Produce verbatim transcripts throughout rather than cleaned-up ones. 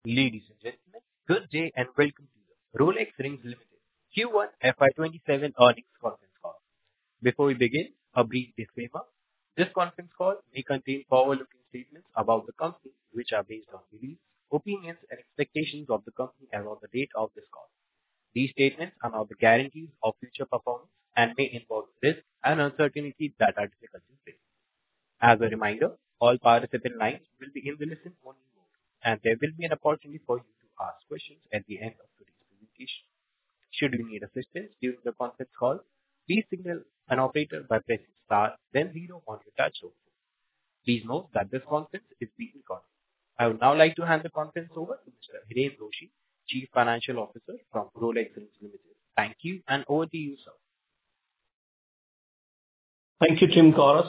Ladies and gentlemen, good day and welcome to the Rolex Rings Limited Q one F Y twenty-seven earnings conference call. Before we begin, a brief disclaimer. This conference call may contain forward-looking statements about the company, which are based on beliefs, opinions, and expectations of the company as of the date of this call. These statements are not the guarantees of future performance and may involve risks and uncertainties that are difficult to predict. As a reminder, all participant lines will be in the listen-only mode, and there will be an opportunity for you to ask questions at the end of today's presentation. Should you need assistance during the conference call, please signal an operator by pressing star then zero on your touch-tone phone. Please note that this conference is being recorded. I would now like to hand the conference over to Mister Hiren Doshi, Chief Financial Officer from Rolex Rings Limited. Thank you, and over to you, sir. Thank you, Tim Chorus.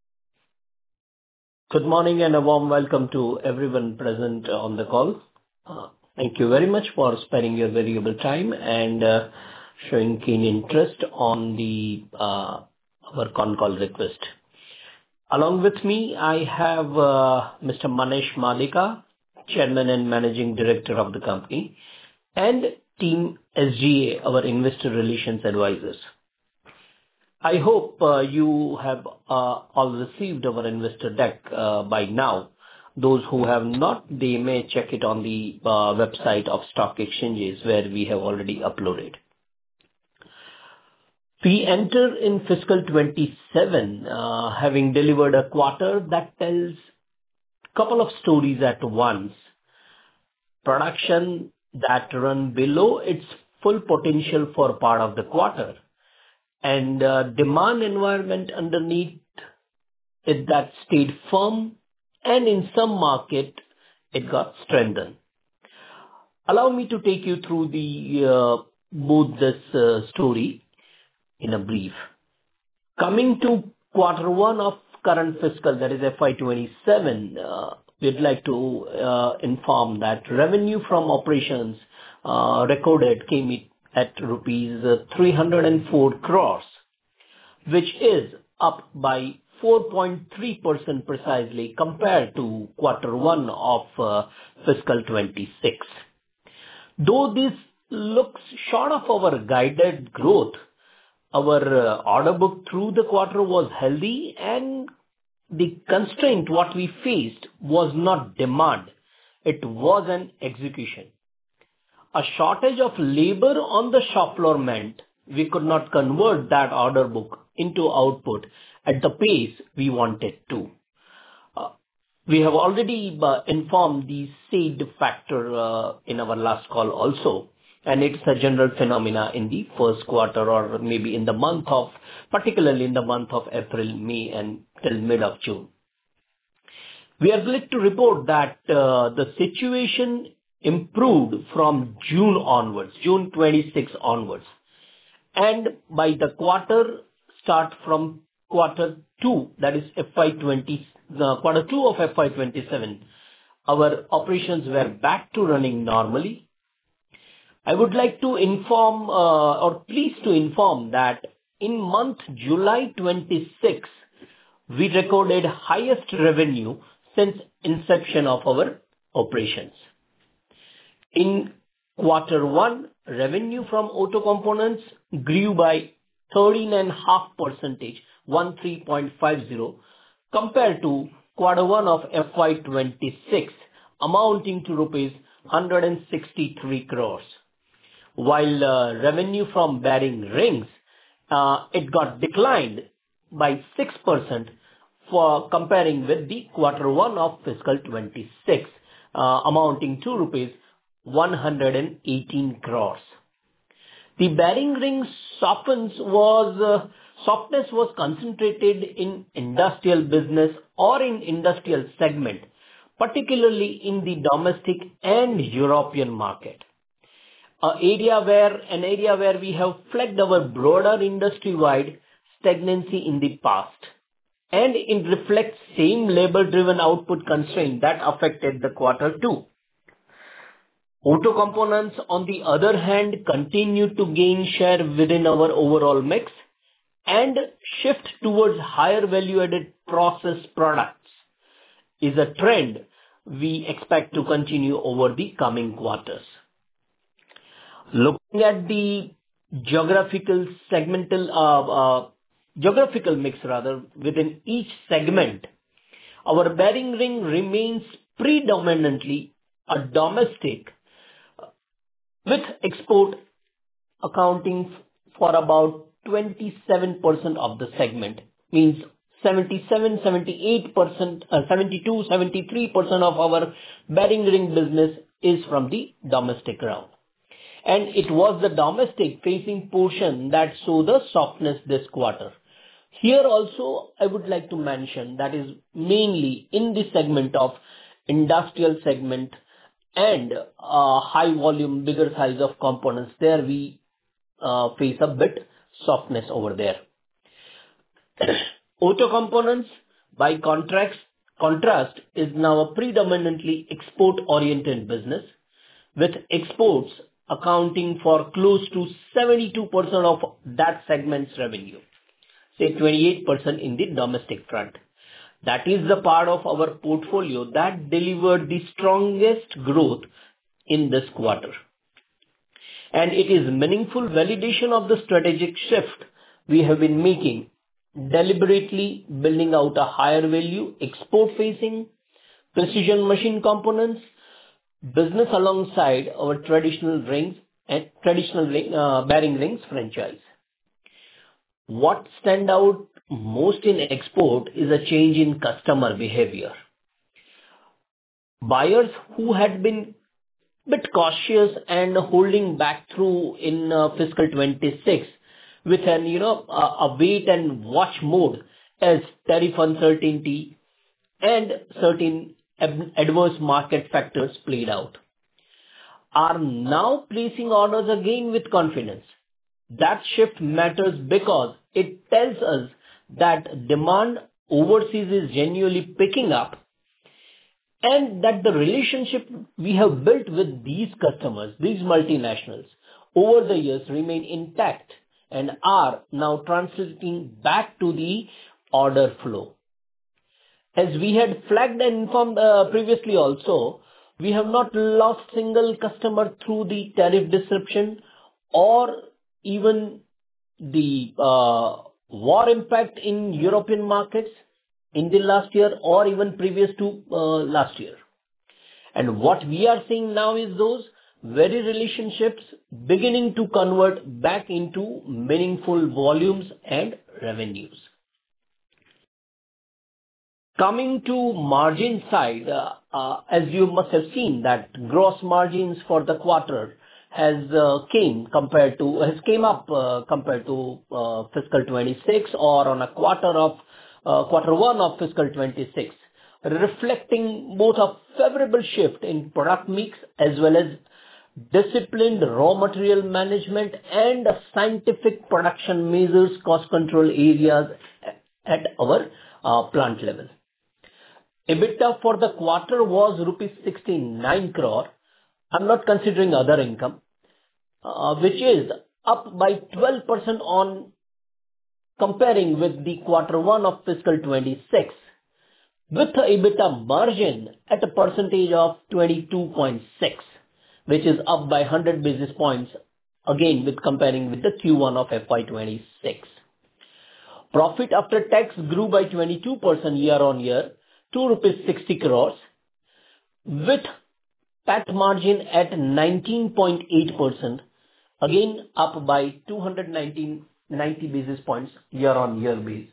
Good morning and a warm welcome to everyone present on the call. Uh, thank you very much for sparing your valuable time and uh, showing keen interest on the uh, our con call request. Along with me, I have uh, Mister Manesh Malika, Chairman and Managing Director of the company, and Team S G A, our Investor Relations Advisors. I hope uh, you have uh, all received our investor deck uh, by now. Those who have not, they may check it on the uh, website of stock exchanges where we have already uploaded. We enter in fiscal twenty-seven uh, having delivered a quarter that tells a couple of stories at once. Production that run below its full potential for part of the quarter, and uh, demand environment underneath it that stayed firm, and in some market it got strengthened. Allow me to take you through the uh, both this uh, story in a brief. Coming to quarter one of current fiscal, that is F Y twenty-seven, uh, we'd like to uh, inform that revenue from operations uh, recorded came at rupees three hundred four crores, which is up by four point three percent precisely compared to quarter one of uh, fiscal twenty-six. Though this looks short of our guided growth, our uh, order book through the quarter was healthy, and the constraint what we faced was not demand, it was an execution. A shortage of labor on the shop floor meant we could not convert that order book into output at the pace we wanted to. Uh, we have already uh, informed the S A D factor uh, in our last call also, and it's a general phenomena in the first quarter or maybe in the month of, particularly in the month of April, May and till mid of June. We are glad to report that uh, the situation improved from June onwards, June twenty-sixth onwards. And by the quarter start from quarter two, that is F Y twenty, uh, quarter two of F Y twenty-seven, our operations were back to running normally. I would like to inform uh, or pleased to inform that in month July twenty-sixth, we recorded highest revenue since inception of our operations. In quarter one, revenue from auto components grew by thirteen point five percent, thirteen point five zero, compared to quarter one of F Y twenty-six, amounting to rupees one hundred sixty-three crores. While uh, revenue from bearing rings, uh, it got declined by six percent for comparing with the quarter one of fiscal twenty-six, uh, amounting to rupees one hundred eighteen crores. The bearing rings softness was uh, softness was concentrated in industrial business or in industrial segment, particularly in the domestic and European market. An area where an area where we have flagged our broader industry-wide stagnancy in the past, and it reflects same labor-driven output constraint that affected the quarter two. Auto components, on the other hand, continue to gain share within our overall mix and shift towards higher value-added process products is a trend we expect to continue over the coming quarters. Looking at the geographical segmental uh, uh, geographical mix rather within each segment, our bearing ring remains predominantly a domestic, with export accounting for about twenty-seven percent of the segment, means seventy-seven, seventy-eight percent, uh, seventy-two, seventy-three percent of our bearing ring business is from the domestic round. And it was the domestic facing portion that saw the softness this quarter. Here also, I would like to mention that is mainly in the segment of industrial segment and uh, high volume, bigger size of components. There we uh, face a bit softness over there. Auto components, by contrast, contrast, is now a predominantly export-oriented business, with exports accounting for close to seventy-two percent of that segment's revenue, say twenty-eight percent in the domestic front. That is the part of our portfolio that delivered the strongest growth in this quarter. And it is meaningful validation of the strategic shift we have been making, deliberately building out a higher value export-facing precision machine components business alongside our traditional rings and traditional ring, uh, bearing rings franchise. What stand out most in export is a change in customer behavior. Buyers who had been a bit cautious and holding back through in uh, fiscal twenty-six with an you know a, a wait and watch mode as tariff uncertainty and certain ab- adverse market factors played out, are now placing orders again with confidence. That shift matters because it tells us that demand overseas is genuinely picking up, and that the relationship we have built with these customers, these multinationals, over the years remain intact and are now translating back to the order flow. As we had flagged and informed uh, previously also, we have not lost single customer through the tariff disruption or even the uh, war impact in European markets in the last year or even previous to uh, last year. And what we are seeing now is those very relationships beginning to convert back into meaningful volumes and revenues. Coming to margin side, uh, uh, as you must have seen that gross margins for the quarter has uh, came compared to has came up uh, compared to uh, fiscal twenty-six or on a quarter of uh, quarter one of fiscal twenty-six, reflecting both a favorable shift in product mix as well as disciplined raw material management and scientific production measures, cost control areas at our uh, plant level. EBITDA for the quarter was rupees sixty-nine crore. I'm not considering other income, uh, which is up by twelve percent on comparing with the quarter one of fiscal twenty-six, with the EBITDA margin at a percentage of twenty-two point six, which is up by one hundred basis points, again with comparing with the Q one of F Y twenty-six. Profit after tax grew by twenty-two percent year on year to rupees sixty crores, with P A T margin at nineteen point eight percent, again up by two hundred ninety basis points year on year basis.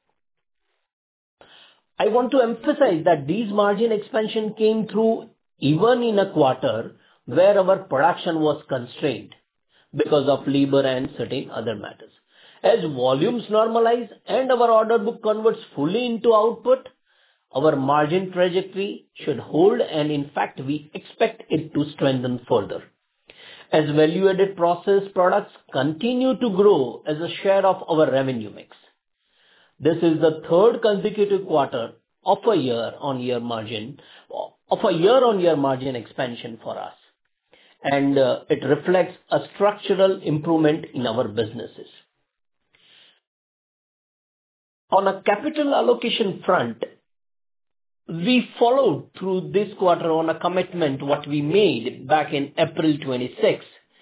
I want to emphasize that these margin expansion came through even in a quarter where our production was constrained because of labor and certain other matters. As volumes normalize and our order book converts fully into output, our margin trajectory should hold, and in fact we expect it to strengthen further as value-added process products continue to grow as a share of our revenue mix. This is the third consecutive quarter of a year-on-year margin, of a year-on-year margin expansion for us, and uh, it reflects a structural improvement in our businesses. On a capital allocation front, We followed through this quarter on a commitment what we made back in April twenty-sixth.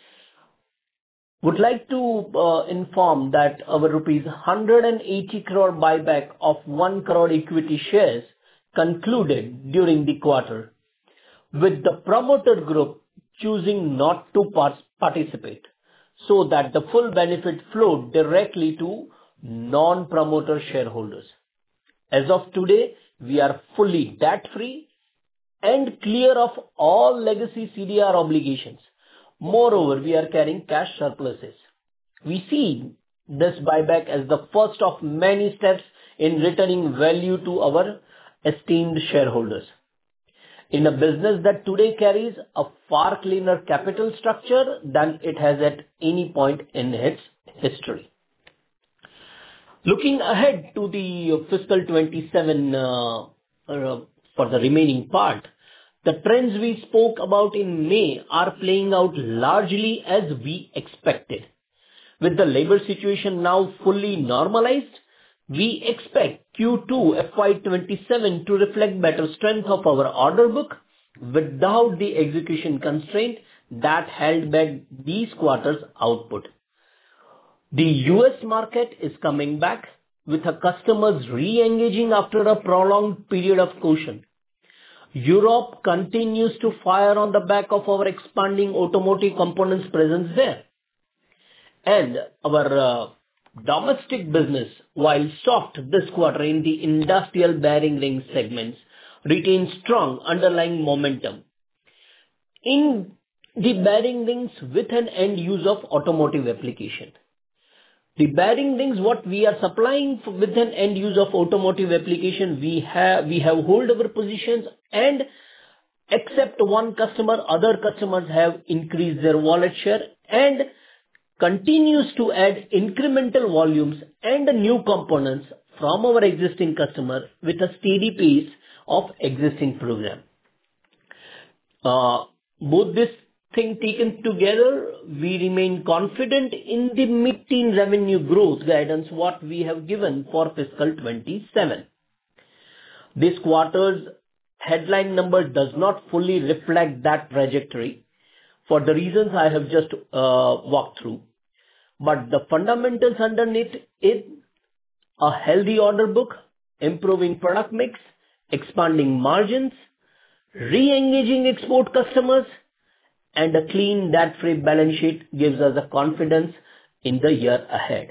Would like to uh, inform that our rupees one hundred eighty crore buyback of one crore equity shares concluded during the quarter, with the promoter group choosing not to par- participate, so that the full benefit flowed directly to non-promoter shareholders. As of today, we are fully debt-free and clear of all legacy C D R obligations. Moreover, we are carrying cash surpluses. We see this buyback as the first of many steps in returning value to our esteemed shareholders. In a business that today carries a far cleaner capital structure than it has at any point in its history. Looking ahead to the fiscal twenty-seven uh, uh, for the remaining part, the trends we spoke about in May are playing out largely as we expected. With the labor situation now fully normalized, we expect Q two F Y twenty-seven to reflect better strength of our order book without the execution constraint that held back these quarters' output. The U S market is coming back with our customers re-engaging after a prolonged period of caution. Europe continues to fire on the back of our expanding automotive components presence there. And our uh, domestic business, while soft this quarter in the industrial bearing ring segments, retains strong underlying momentum. In the bearing rings with an end use of automotive application. The bearing rings, what we are supplying with an end use of automotive application, we have we have hold our positions, and except one customer, other customers have increased their wallet share and continues to add incremental volumes and new components from our existing customer with a steady pace of existing program. Uh, both this thing taken together, we remain confident in the mid-teen revenue growth guidance what we have given for fiscal twenty-seven. This quarter's headline number does not fully reflect that trajectory for the reasons I have just uh, walked through. But the fundamentals underneath it, a healthy order book, improving product mix, expanding margins, re-engaging export customers, and a clean debt-free balance sheet gives us a confidence in the year ahead.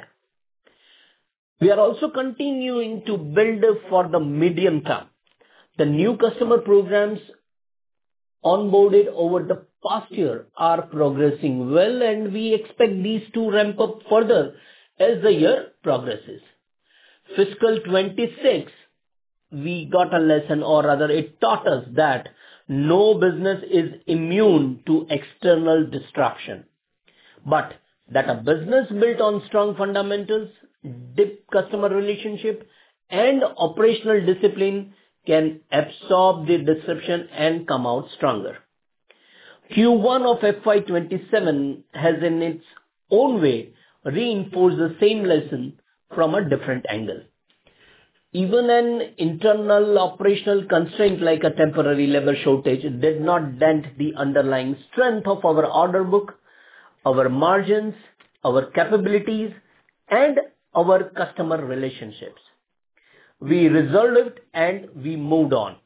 We are also continuing to build for the medium term. The new customer programs onboarded over the past year are progressing well, and we expect these to ramp up further as the year progresses. Fiscal twenty-six, we got a lesson, or rather it taught us that no business is immune to external disruption, but that a business built on strong fundamentals, deep customer relationship, and operational discipline can absorb the disruption and come out stronger. Q one of F Y twenty-seven has in its own way reinforced the same lesson from a different angle. Even an internal operational constraint like a temporary labor shortage did not dent the underlying strength of our order book, our margins, our capabilities, and our customer relationships. We resolved it and we moved on.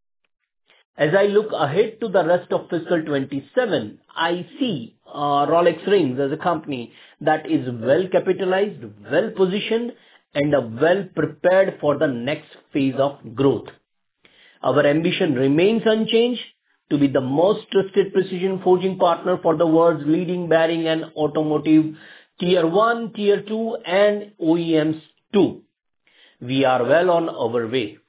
As I look ahead to the rest of fiscal twenty-seven, I see uh, Rolex Rings as a company that is well capitalized, well positioned, and are well prepared for the next phase of growth. Our ambition remains unchanged to be the most trusted precision forging partner for the world's leading bearing and automotive tier one, tier two, and O E Ms too. We are well on our way.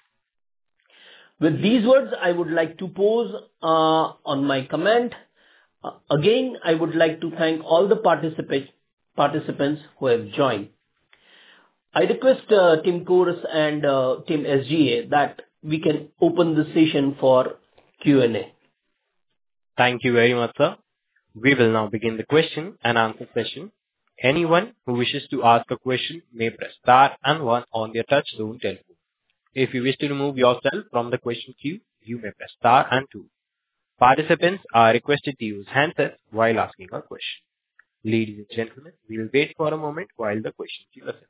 With these words, I would like to pause uh, on my comment. Uh, again, I would like to thank all the participants participants who have joined. I request uh, Team Chorus and uh, Team S G A that we can open the session for Q and A. Thank you very much, sir. We will now begin the question and answer session. Anyone who wishes to ask a question may press star and one on their touch-tone telephone. If you wish to remove yourself from the question queue, you may press star and two. Participants are requested to use handsets while asking a question. Ladies and gentlemen, we will wait for a moment while the question queue assembles.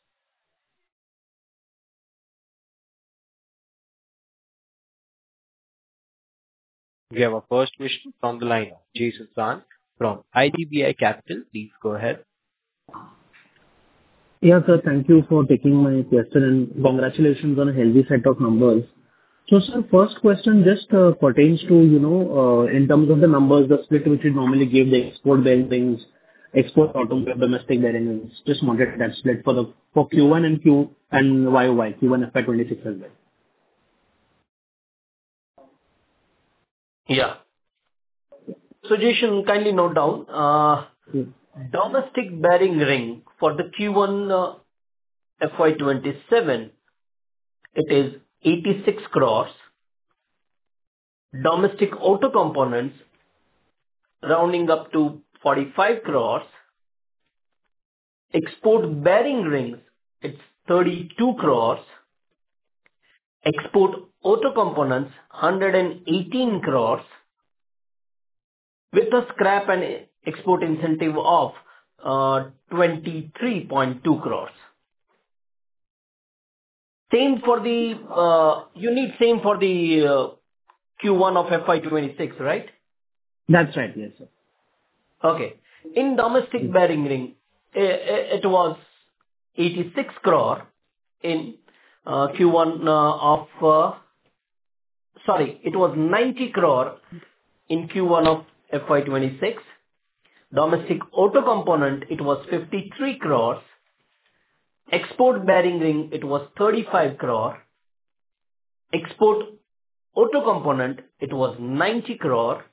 We have our first question from the line of Jason San from I D B I Capital. Please go ahead. Yeah, sir. Thank you for taking my question, and congratulations on a healthy set of numbers. So, sir, first question just uh, pertains to, you know, uh, in terms of the numbers, the split which you normally give, the export bearings, export automobile, domestic bearings. Just wanted that split for the for Q one and Q and Y O Y, Q one F Y twenty-six as well. Yeah. So, Jason, kindly note down, uh, Yeah. domestic bearing ring for the Q one uh, F Y twenty-seven, it is eighty-six crores. Domestic auto components rounding up to forty-five crores. Export bearing rings, it's thirty-two crores. Export auto components, one hundred eighteen crores, with a scrap and export incentive of uh, twenty-three point two crores. Same for the, uh, you need same for the uh, Q one of F Y twenty-six, right? That's right. Yes, sir. Okay. In domestic bearing ring, i- i- it was eighty-six crore in uh, Q one uh, of, uh, sorry, it was ninety crore in Q one of F Y twenty-six. Domestic auto component, it was fifty-three crores. Export bearing ring, it was thirty-five crore. Export auto component, it was ninety crore.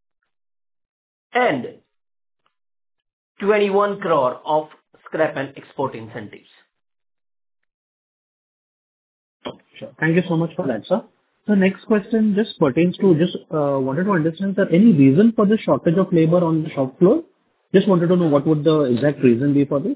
And twenty-one crore of scrap and export incentives. Sure. Thank you so much for that, sir. The next question just pertains to just uh, wanted to understand, sir, any reason for the shortage of labor on the shop floor? Just wanted to know what would the exact reason be for this?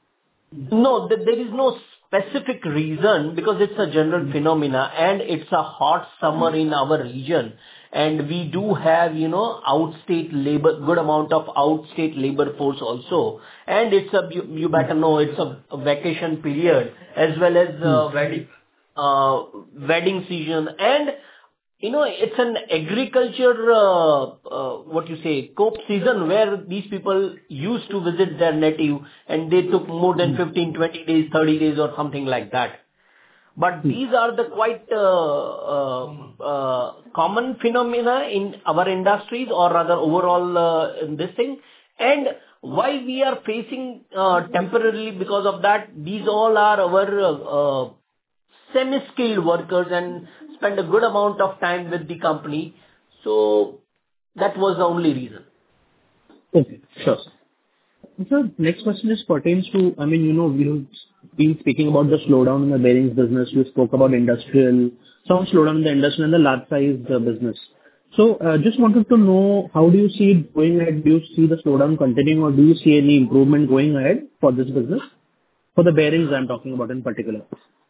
No, th- there is no specific reason because it's a general phenomena and it's a hot summer in our region. And we do have, you know, outstate labor, good amount of outstate labor force also. And it's a, you, you better know, it's a, a vacation period as well as uh, wedding, uh, wedding season. And, you know, it's an agriculture, uh, uh, what you say, cope season where these people used to visit their native and they took more than fifteen, twenty days, thirty days or something like that. But these are the quite uh, uh, uh, common phenomena in our industries or rather overall uh, in this thing. And why we are facing uh, temporarily because of that, these all are our uh, uh, semi-skilled workers and spend a good amount of time with the company. So that was the only reason. Okay, sure, sir. Sir, next question is pertains to, I mean, you know, we've been speaking about the slowdown in the bearings business. You spoke about industrial, some slowdown in the industrial and the large size uh, business. So, uh, just wanted to know, how do you see it going ahead? Do you see the slowdown continuing, or do you see any improvement going ahead for this business? For the bearings I'm talking about in particular.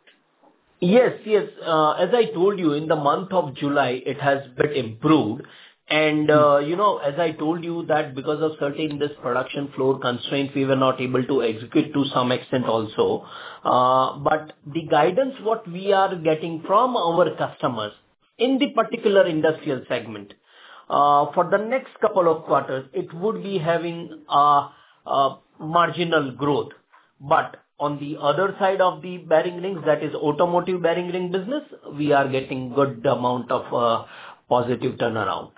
Yes, yes. Uh, as I told you, in the month of July, it has bit improved. And, uh, you know, as I told you that because of certain this production floor constraints, we were not able to execute to some extent also. Uh, but the guidance what we are getting from our customers in the particular industrial segment, uh, for the next couple of quarters, it would be having a, a marginal growth. But on the other side of the bearing rings, that is automotive bearing ring business, we are getting good amount of uh, positive turnaround.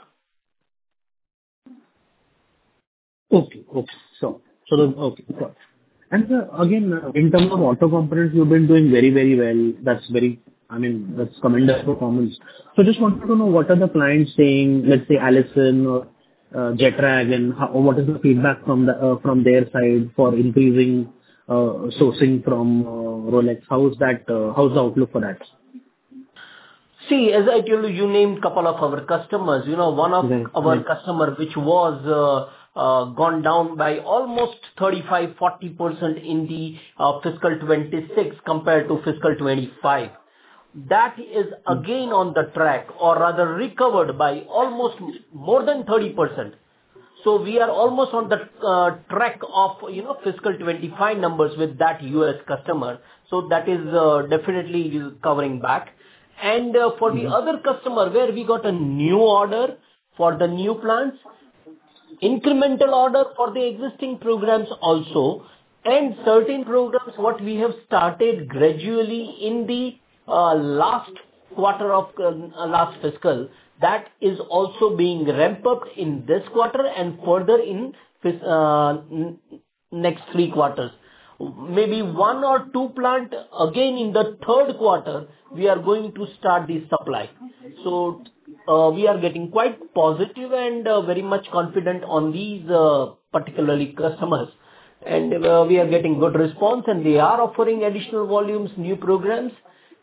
Okay. Okay. So, so the, okay. Got it. And sir, again, uh, in terms of auto components, you've been doing very, very well. That's very, I mean, that's commendable performance. So just wanted to know what are the clients saying, let's say Allison or uh, Jetrag, and how, what is the feedback from the, uh, from their side for increasing uh, sourcing from uh, Rolex? How is that, uh, how's the outlook for that? See, as I told you, you named couple of our customers. You know, one of Right. our Right. customer, which was uh, uh, gone down by almost thirty-five, forty percent in the uh, fiscal twenty-six compared to fiscal twenty-five. that is again on the track, or rather recovered by almost more than thirty percent. So we are almost on the uh, track of, you know, fiscal twenty-five numbers with that U S customer. So that is uh, definitely covering back. And uh, for the other customer where we got a new order for the new plants, incremental order for the existing programs also, and certain programs what we have started gradually in the uh, last quarter of uh, last fiscal, that is also being ramped up in this quarter and further in fis- uh, n- next three quarters. Maybe one or two plant again in the third quarter, we are going to start the supply. So uh, we are getting quite positive and uh, very much confident on these uh, particularly customers. And uh, we are getting good response, and they are offering additional volumes, new programs,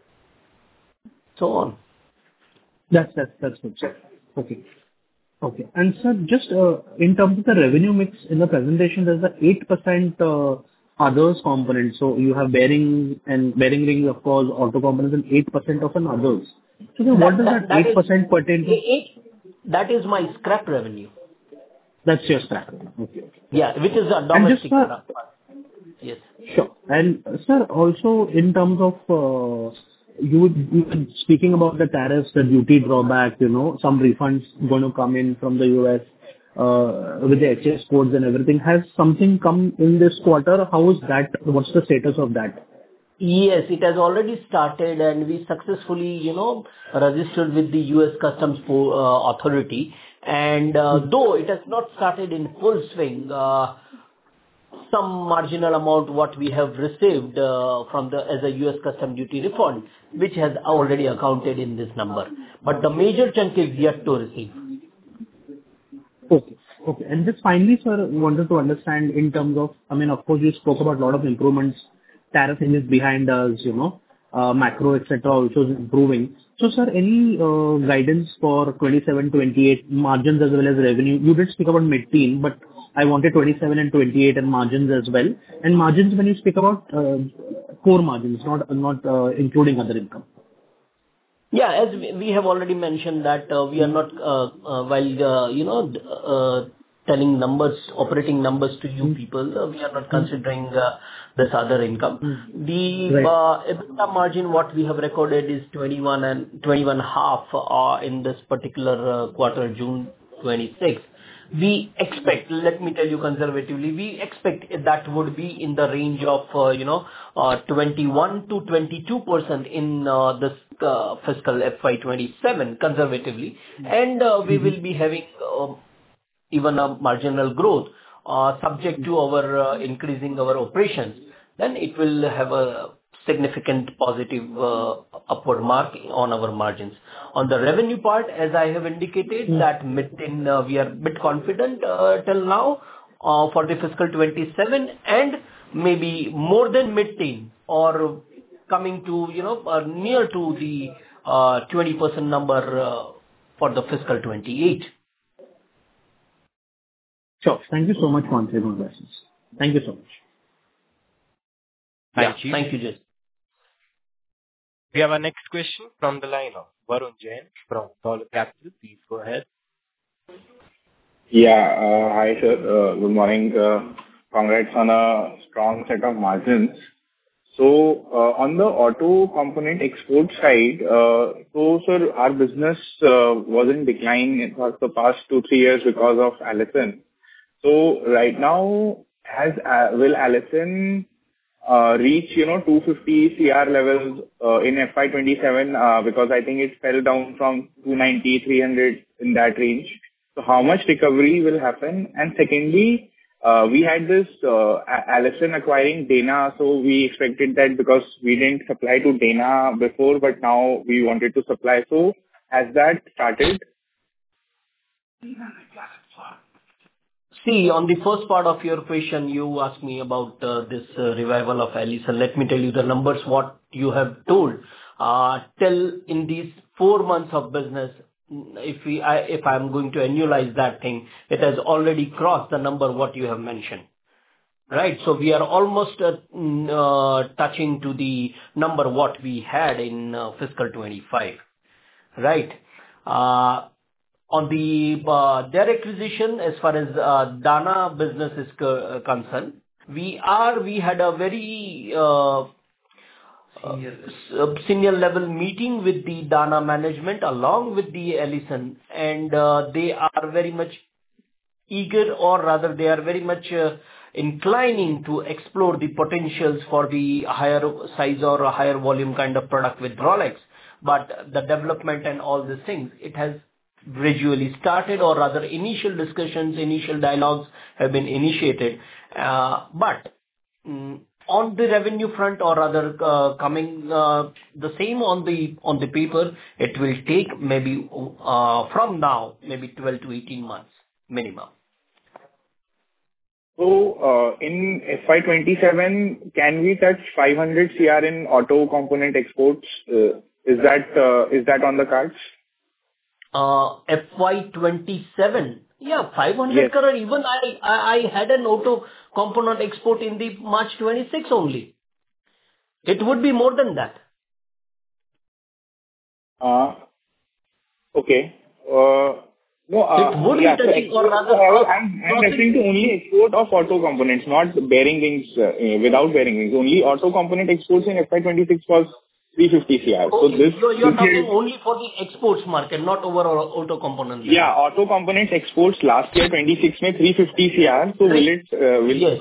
so on. That's that's that's good, sir. Okay. Okay. And sir, just uh, in terms of the revenue mix in the presentation, there's the eight percent uh, others component. So you have bearing and bearing rings, of course, auto components, and eight percent of an others. So then what does that That eight is percent pertain to? eight. That is my scrap revenue. That's your scrap. Okay. Yeah, which is a And just, domestic sir, scrap. Yes. sure. And uh, sir, also in terms of, uh, you would, you were speaking about the tariffs, the duty drawback, you know, some refunds going to come in from the U S, uh, with the H S codes and everything. Has something come in this quarter? How is that? What's the status of that? Yes, it has already started, and we successfully, you know, registered with the U S Customs Po- uh, Authority. And uh, though it has not started in full swing, uh, some marginal amount what we have received uh, from the as a U S custom duty refund, which has already accounted in this number. But the major chunk is yet to receive. Okay. Okay. And just finally, sir, wanted to understand in terms of, I mean, of course, you spoke about a lot of improvements, tariff thing is behind us, you know, uh, macro, et cetera, also is improving. So, sir, any uh, guidance for twenty-seven, twenty-eight margins as well as revenue? You did speak about mid-teen, but I wanted twenty-seven and twenty-eight and margins as well. And margins, when you speak about uh, core margins, not not uh, including other income. Yeah, as we we have already mentioned that uh, we are not, uh, uh, while, uh, you know, d- uh, telling numbers, operating numbers to you people, uh, we are not considering uh, this other income. The Right. uh, EBITDA margin, what we have recorded is twenty-one and twenty-one half uh, in this particular uh, quarter, June twenty-sixth. We expect, let me tell you conservatively, we expect that would be in the range of, uh, you know, uh, twenty-one to twenty-two percent in uh, this uh, fiscal F Y twenty-seven conservatively. And uh, we will be having uh, even a marginal growth uh, subject to our uh, increasing our operations. Then it will have a significant positive uh, upward mark on our margins. On the revenue part, as I have indicated, that mid-teen, uh, we are a bit confident uh, till now uh, for the fiscal twenty-seven, and maybe more than mid-teen or coming to, you know, uh, near to the uh, twenty percent number uh, for the fiscal twenty-eight. Sure. Thank you so much for answering my questions. Thank you so much. Thank Yeah. you. Thank you, Jason. We have our next question from the line of Varun Jain from Dolat Capital. Please go ahead. Yeah. uh, Hi, sir. Uh, Good morning. Uh, Congrats on a strong set of margins. So, uh, on the auto component export side, uh, so sir, our business uh, was in decline for the past two, three years because of Allison. So right now, has uh, will Allison uh, reach, you know, two hundred fifty crore levels uh, in F Y twenty-seven? Uh, Because I think it fell down from two ninety, three hundred in that range. So how much recovery will happen? And secondly, uh, we had this uh, A- Allison acquiring Dana, so we expected that because we didn't supply to Dana before, but now we wanted to supply. So has that started? See, on the first part of your question, you asked me about uh, this uh, revival of Allison. Let me tell you the numbers, what you have told. Uh, Till in these four months of business, mm, if we, I, if I'm going to annualize that thing, it has already crossed the number what you have mentioned. right? So we are almost uh, mm, uh, touching to the number what we had in uh, fiscal twenty-five, right? Uh, On the uh, their acquisition, as far as uh, Dana business is co- uh, concerned, we are we had a very uh, uh, s- uh, senior level meeting with the Dana management along with the Ellison, and uh, they are very much eager, or rather they are very much uh, inclining to explore the potentials for the higher size or a higher volume kind of product with Rolex. But the development and all these things, it has gradually started, or rather initial discussions, initial dialogues have been initiated. Uh, But mm, on the revenue front, or rather uh, coming uh, the same on the on the paper, it will take maybe uh, from now, maybe twelve to eighteen months minimum. So, uh, in F Y twenty-seven, can we touch five hundred crore in auto component exports? Uh, Is that uh, is that on the cards? Uh, F Y twenty-seven, yeah, five hundred Yes. crore. Even I I I had an auto component export in the March twenty-six only. It would be more than that. Uh, Okay. Uh, No, It uh, would be yeah, so touching, or export, rather I- cross- I'm I'm referring crossing. to only export of auto components, not bearing rings, uh, uh, without bearing rings. Only auto component exports in F Y twenty-six was three hundred fifty crore. So Okay, this you're you're this year, talking only for the exports market, not overall auto component yeah, level. auto components exports last year, twenty-six mein three hundred fifty crore. So will Three. it, uh, will, Yes.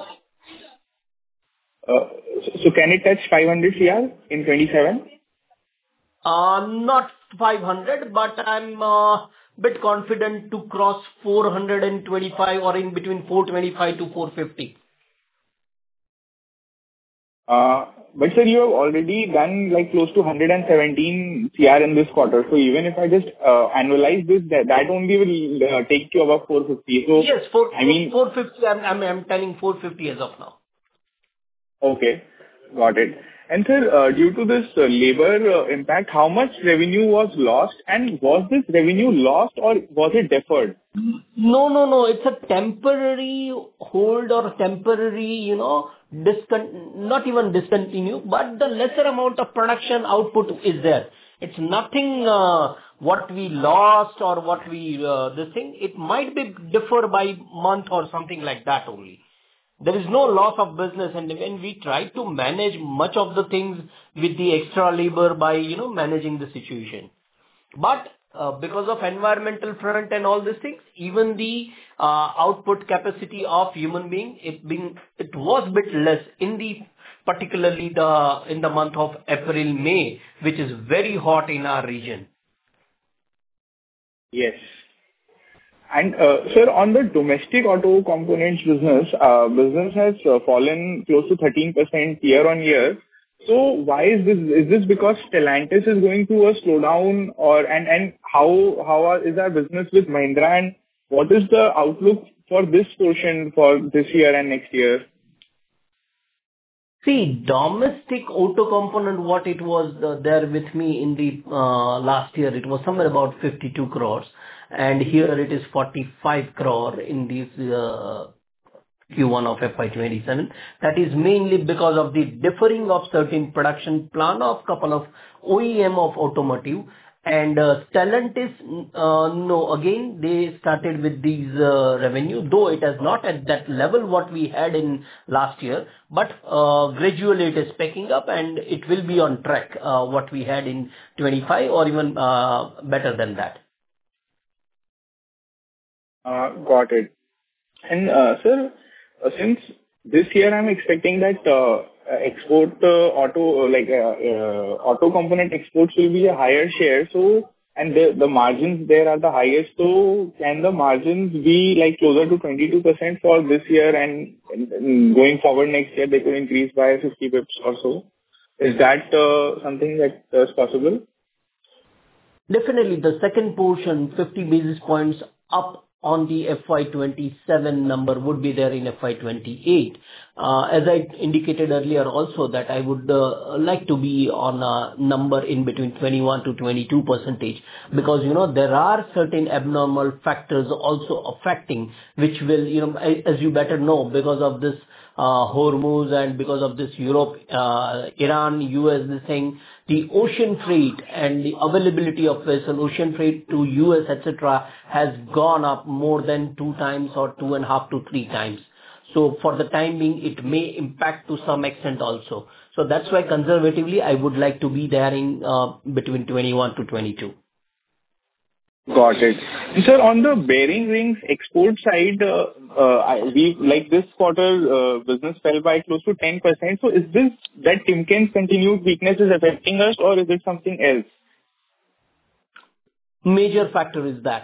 uh, so so can it touch five hundred crore in twenty-seven? Uh, Not five hundred, but I'm uh bit confident to cross four hundred twenty-five, or in between four twenty-five to four fifty. Uh, But sir, you have already done like close to one hundred seventeen crore in this quarter. So even if I just uh, annualize this, that that only will uh, take you above four hundred fifty. So Yes, four I mean, four fifty. I'm I'm I'm telling four fifty as of now. okay, got it. And sir, uh, due to this uh, labor uh, impact, how much revenue was lost, and was this revenue lost or was it deferred? No, no, no. It's a temporary hold or temporary, you know, discon- not even discontinue, but the lesser amount of production output is there. It's nothing uh, what we lost or what we uh, this thing. It might be deferred by month or something like that only. There is no loss of business, and when we try to manage much of the things with the extra labor by, you know, managing the situation. But uh, because of environmental front and all these things, even the uh, output capacity of human being, it being it was bit less in the particularly the in the month of April, May, which is very hot in our region. Yes. And, uh, sir, on the domestic auto components business, uh, business has uh, fallen close to thirteen percent year-on-year. So why is this? Is this because Stellantis is going through a slowdown, or and and how how are- is our business with Mahindra, and what is the outlook for this portion for this year and next year? See, domestic auto component, what it was uh, there with me in the uh, last year, it was somewhere about fifty-two crores, and here it is forty-five crore in this uh, Q one of F Y twenty-seven. That is mainly because of the deferring of certain production plan of couple of O E M of automotive. And uh, Stellantis, uh, no, again, they started with these uh, revenue, though it is not at that level what we had in last year, but uh, gradually it is picking up, and it will be on track, uh, what we had in twenty-five, or even uh, better than that. Uh, Got it. And, uh, sir, uh, since this year I'm expecting that uh, export uh, auto, uh, like, uh, uh, auto component exports will be a higher share, so, and the the margins there are the highest, so can the margins be, like, closer to twenty-two percent for this year, and and- and going forward next year, they could increase by fifty pips or so? Is that uh, something that is possible? Definitely, the second portion, fifty basis points up on the F Y twenty-seven number would be there in F Y twenty-eight. Uh, As I indicated earlier also that I would uh, like to be on a number in between twenty-one to twenty-two percentage, because, you know, there are certain abnormal factors also affecting, which will, you know, a- as you better know, because of this uh, Hormuz and because of this Europe, uh, Iran, U S, this thing, the ocean freight and the availability of vessel, ocean freight to U S, et cetera, has gone up more than two times or two and a half to three times. So for the time being, it may impact to some extent also. So that's why conservatively, I would like to be there in uh, between twenty-one to twenty-two. Got it. And sir, on the bearing rings export side, uh, uh, I- we like this quarter, uh, business fell by close to ten percent. So is this that Timken's continued weakness is affecting us, or is it something else? Major factor is that.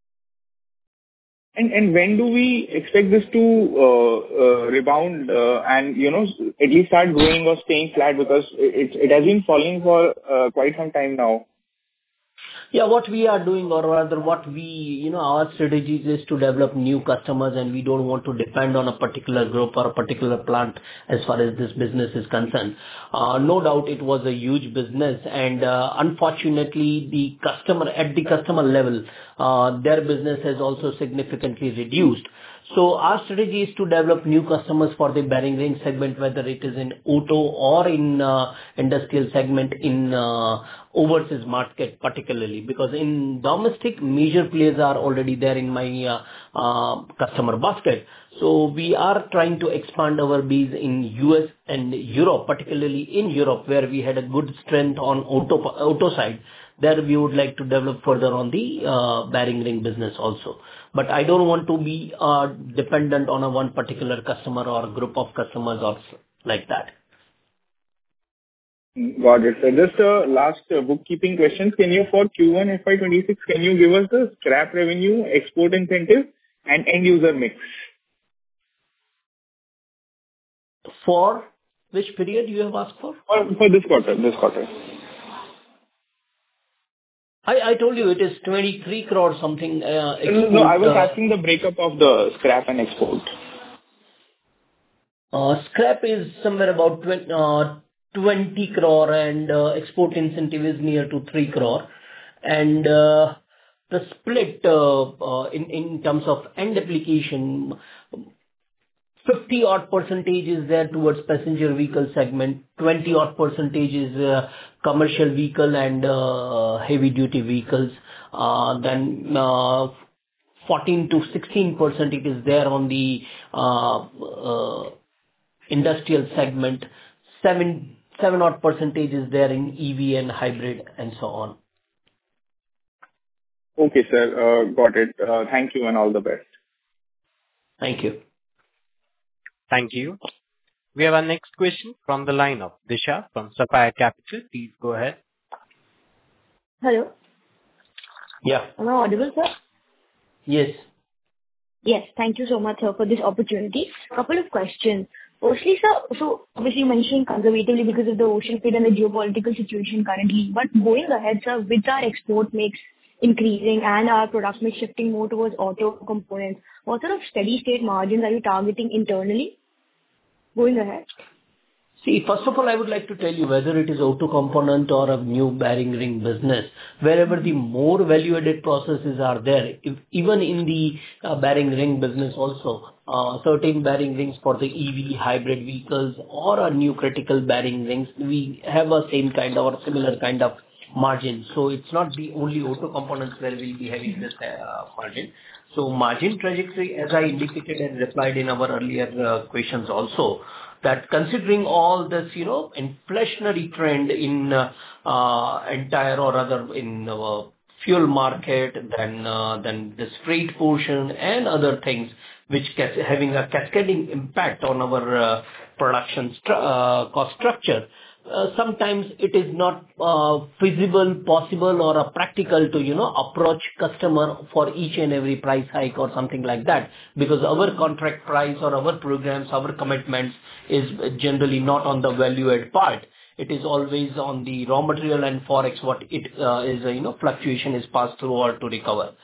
And and when do we expect this to uh, uh, rebound uh, and, you know, at least start growing or staying flat? Because it it has been falling for uh, quite some time now. Yeah, what we are doing, or rather what we, you know, our strategies is to develop new customers, and we don't want to depend on a particular group or a particular plant as far as this business is concerned. Uh, no doubt it was a huge business, and uh, unfortunately the customer, at the customer level, uh, their business has also significantly reduced. So our strategy is to develop new customers for the bearing ring segment, whether it is in auto or in uh, industrial segment in uh, overseas market particularly, because in domestic, major players are already there in my uh, uh, customer basket. So we are trying to expand our base in U S and Europe, particularly in Europe, where we had a good strength on auto auto side. There we would like to develop further on the uh, bearing ring business also. But I don't want to be uh, dependent on a one particular customer or group of customers or s- like that. Got it. So just uh, last uh, bookkeeping questions. Can you, for Q one F Y twenty-six, can you give us the scrap revenue, export incentive, and end user mix? For which period you have asked for? For for this quarter, this quarter. I, I told you it is twenty-three crore something. Uh, No, no, I export, was uh, asking the breakup of the scrap and export. uh, scrap is somewhere about twenty, uh, twenty crore, and uh, export incentive is near to three crore. And uh, the split uh, uh, in, in terms of end application, fifty odd percentage is there towards passenger vehicle segment, twenty odd percentage is uh, commercial vehicle and uh, heavy duty vehicles. Uh, Then uh, fourteen to sixteen percent it is there on the uh, uh, industrial segment. seven seven odd percentage is there in E V and hybrid and so on. Okay, sir. Uh, Got it. Uh, Thank you and all the best. Thank you. Thank you. We have our next question from the line of Disha from Sapphire Capital. Please go ahead. Hello. Yeah. Am I audible, sir? Yes. Yes. Thank you so much, sir, for this opportunity. Couple of questions. Firstly, sir, so obviously you mentioned conservatively because of the ocean freight and the geopolitical situation currently. But going ahead, sir, with our export mix increasing and our product mix shifting more towards auto components, what sort of steady state margins are you targeting internally going ahead? See, first of all, I would like to tell you whether it is auto component or a new bearing ring business, wherever the more value-added processes are there, if, even in the uh, bearing ring business also, uh, certain bearing rings for the E V hybrid vehicles or a new critical bearing rings, we have a same kind or similar kind of margin. So it's not the only auto components where we'll be having this uh, margin. So margin trajectory, as I indicated and replied in our earlier uh, questions also, that considering all this, you know, inflationary trend in uh, uh, entire or other in uh, fuel market, then uh, then this freight portion and other things which cas- having a cascading impact on our uh, production stru- uh, cost structure. Uh, sometimes it is not uh, feasible, possible, or uh, practical to, you know, approach customer for each and every price hike or something like that, because our contract price or our programs, our commitments is generally not on the value add part. It is always on the raw material and forex what it uh, is, uh, you know, fluctuation is passed through or to recover.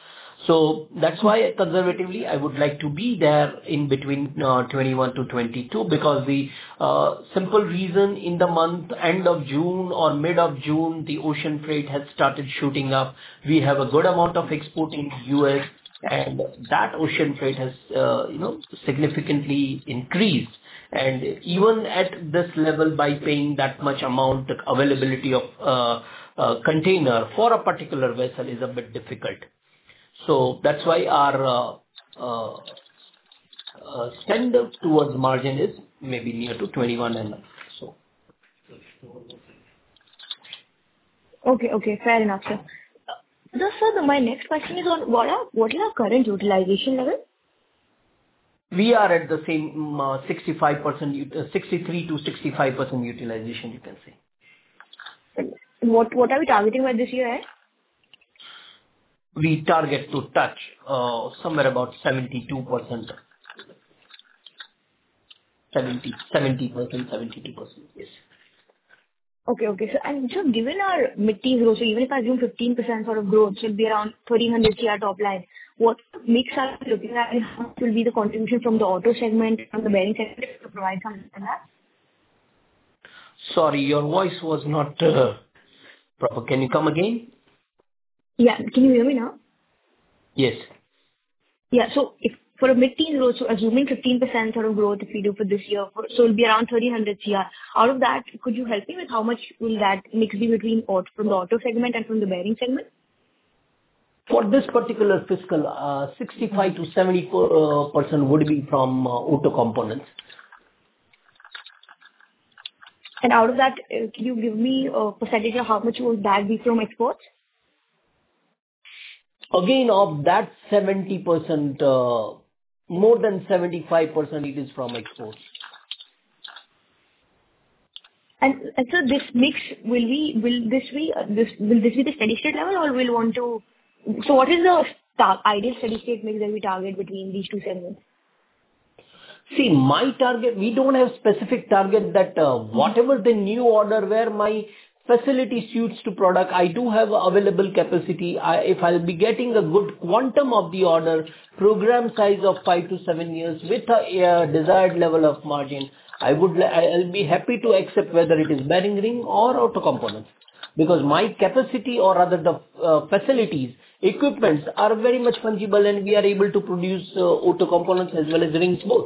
So that's why conservatively I would like to be there in between uh, twenty-one to twenty-two, because the uh, simple reason, in the month end of June or mid of June, the ocean freight has started shooting up. We have a good amount of export in U S, and that ocean freight has uh, you know significantly increased. And even at this level, by paying that much amount, the availability of uh, uh, container for a particular vessel is a bit difficult. So that's why our uh, uh, uh, standard towards margin is maybe near to twenty-one and so. Okay, okay, fair enough, sir. Uh, Just sir, my next question is on what are what is our current utilization level? We are at the same uh, sixty-five percent, ut- uh, sixty-three to sixty-five percent utilization, you can say. What what are we targeting by this year? Eh? We target to touch uh, somewhere about seventy-two percent, seventy, seventy percent, seventy-two percent, yes. Okay, okay. So, and so given our mid-teens growth, so even if I assume fifteen percent sort of growth, so it'll be around thirteen hundred crore top line. What mix are we looking at, and how much will be the contribution from the auto segment, from the bearing segment, to provide something like that? Sorry, your voice was not uh, proper. Can you come again? Yeah, can you hear me now? Yes. Yeah, so if for a mid-teen growth, so assuming fifteen percent sort of growth if we do for this year, for, so it'll be around thirteen hundred crore. Out of that, could you help me with how much will that mix be between auto, from the auto segment and from the bearing segment? For this particular fiscal, uh, sixty-five to seventy percent would be from uh, auto components. And out of that, uh, can you give me a percentage of how much would that be from exports? Again, of that seventy percent, uh, more than seventy-five percent it is from exports. And, and so this mix, will we, will this be, uh, this, will this be the steady state level, or we'll want to, so what is the tar- ideal steady state mix that we target between these two segments? See, my target, we don't have specific target that uh, whatever the new order where my facility suits to product, I do have available capacity. I, if I'll be getting a good quantum of the order, program size of five to seven years with a uh, desired level of margin, I would, I'll be happy to accept whether it is bearing ring or auto components. Because my capacity, or rather the uh, facilities, equipments are very much fungible, and we are able to produce uh, auto components as well as rings both.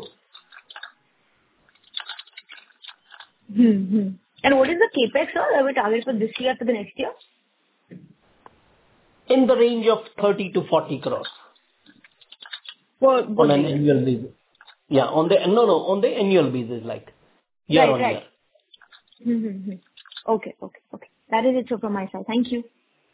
Mm-hmm. And what is the capex, sir, that we target for this year to the next year? In the range of thirty to forty crores. For both On an years. annual basis. Yeah, on the, no, no, on the annual basis, like year Right, on right. year. Mm-hmm. Okay, okay, okay. That is it, sir, from my side. Thank you.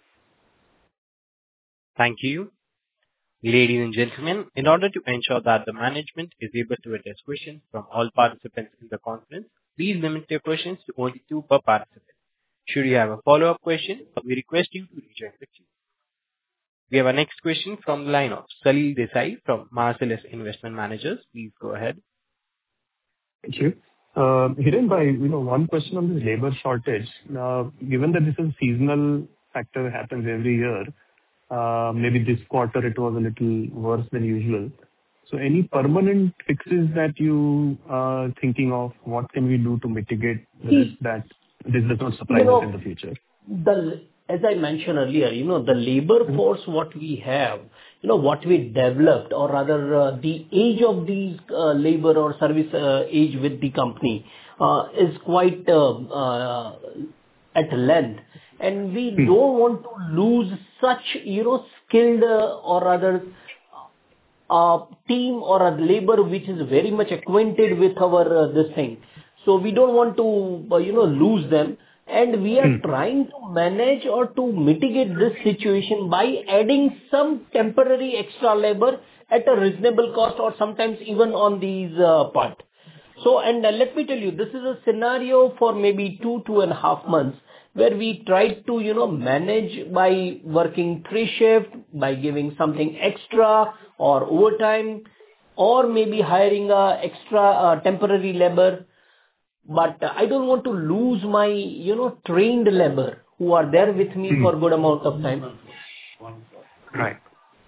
Thank you. Ladies and gentlemen, in order to ensure that the management is able to address questions from all participants in the conference, please limit your questions to only two per participant. Should you have a follow-up question, we request you to rejoin the queue. We have our next question from the line of Salil Desai from Marcellus Investment Managers. Please go ahead. Thank you. Uh, Hiren bhai, you know, one question on this labor shortage. Now, given that this is a seasonal factor that happens every year, uh, maybe this quarter it was a little worse than usual. So any permanent fixes that you are thinking of? What can we do to mitigate the risk that this does not surprise You know, us in the future? The, as I mentioned earlier, you know, the labor force what we have, you know, what we developed, or rather uh, the age of these uh, labor or service uh, age with the company uh, is quite uh, uh, at length. And we don't want to lose such, you know, skilled uh, or rather uh, team or a labor which is very much acquainted with our uh, this thing. So we don't want to, uh, you know, lose them. And we are trying to manage or to mitigate this situation by adding some temporary extra labor at a reasonable cost, or sometimes even on these uh, part. So, and uh, let me tell you, this is a scenario for maybe two, two and a half months, where we tried to, you know, manage by working three shift, by giving something extra or overtime, or maybe hiring a extra uh, temporary labor. But I don't want to lose my, you know, trained labor who are there with me for a good amount of time. Right.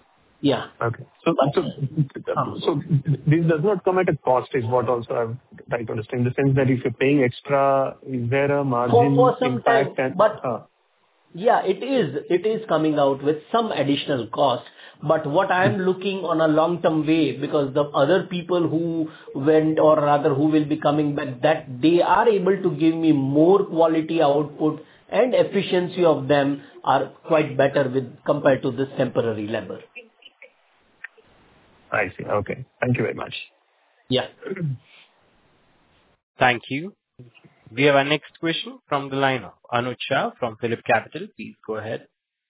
Yeah. Okay. So But, so uh, so this does not come at a cost, is what also I'm trying to understand. In the sense that if you're paying extra, is there a for for margin some time, impact? And but uh, yeah, it is. It is coming out with some additional cost. But what I am looking on a long-term way, because the other people who went, or rather who will be coming back, that they are able to give me more quality output, and efficiency of them are quite better with compared to this temporary labor. I see. Okay. Thank you very much. Yeah. Thank you. We have our next question from the line of Anuj Shah from Phillip Capital. Please go ahead.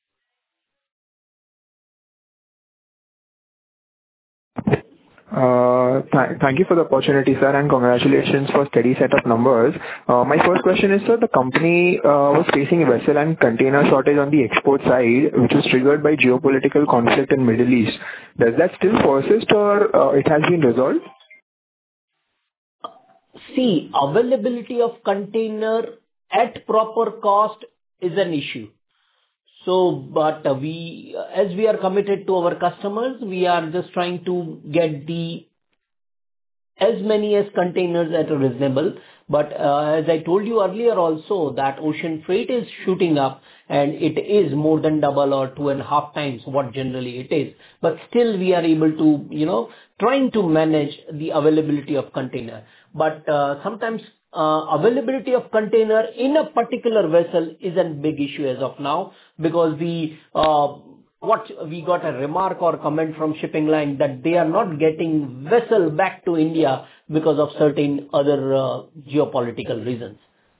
Uh th- Thank you for the opportunity, sir, and congratulations for steady set of numbers. Uh My first question is, sir, the company uh was facing a vessel and container shortage on the export side, which was triggered by geopolitical conflict in Middle East. Does that still persist, or uh it has been resolved? See, availability of container at proper cost is an issue. So, but uh, we, as we are committed to our customers, we are just trying to get the as many as containers at a reasonable. But uh, as I told you earlier also, that ocean freight is shooting up, and it is more than double or two and a half times what generally it is. But still we are able to, you know, trying to manage the availability of container. But uh, sometimes uh, availability of container in a particular vessel is a big issue as of now, because the uh, what we got a remark or comment from shipping line that they are not getting vessel back to India because of certain other uh, geopolitical reasons.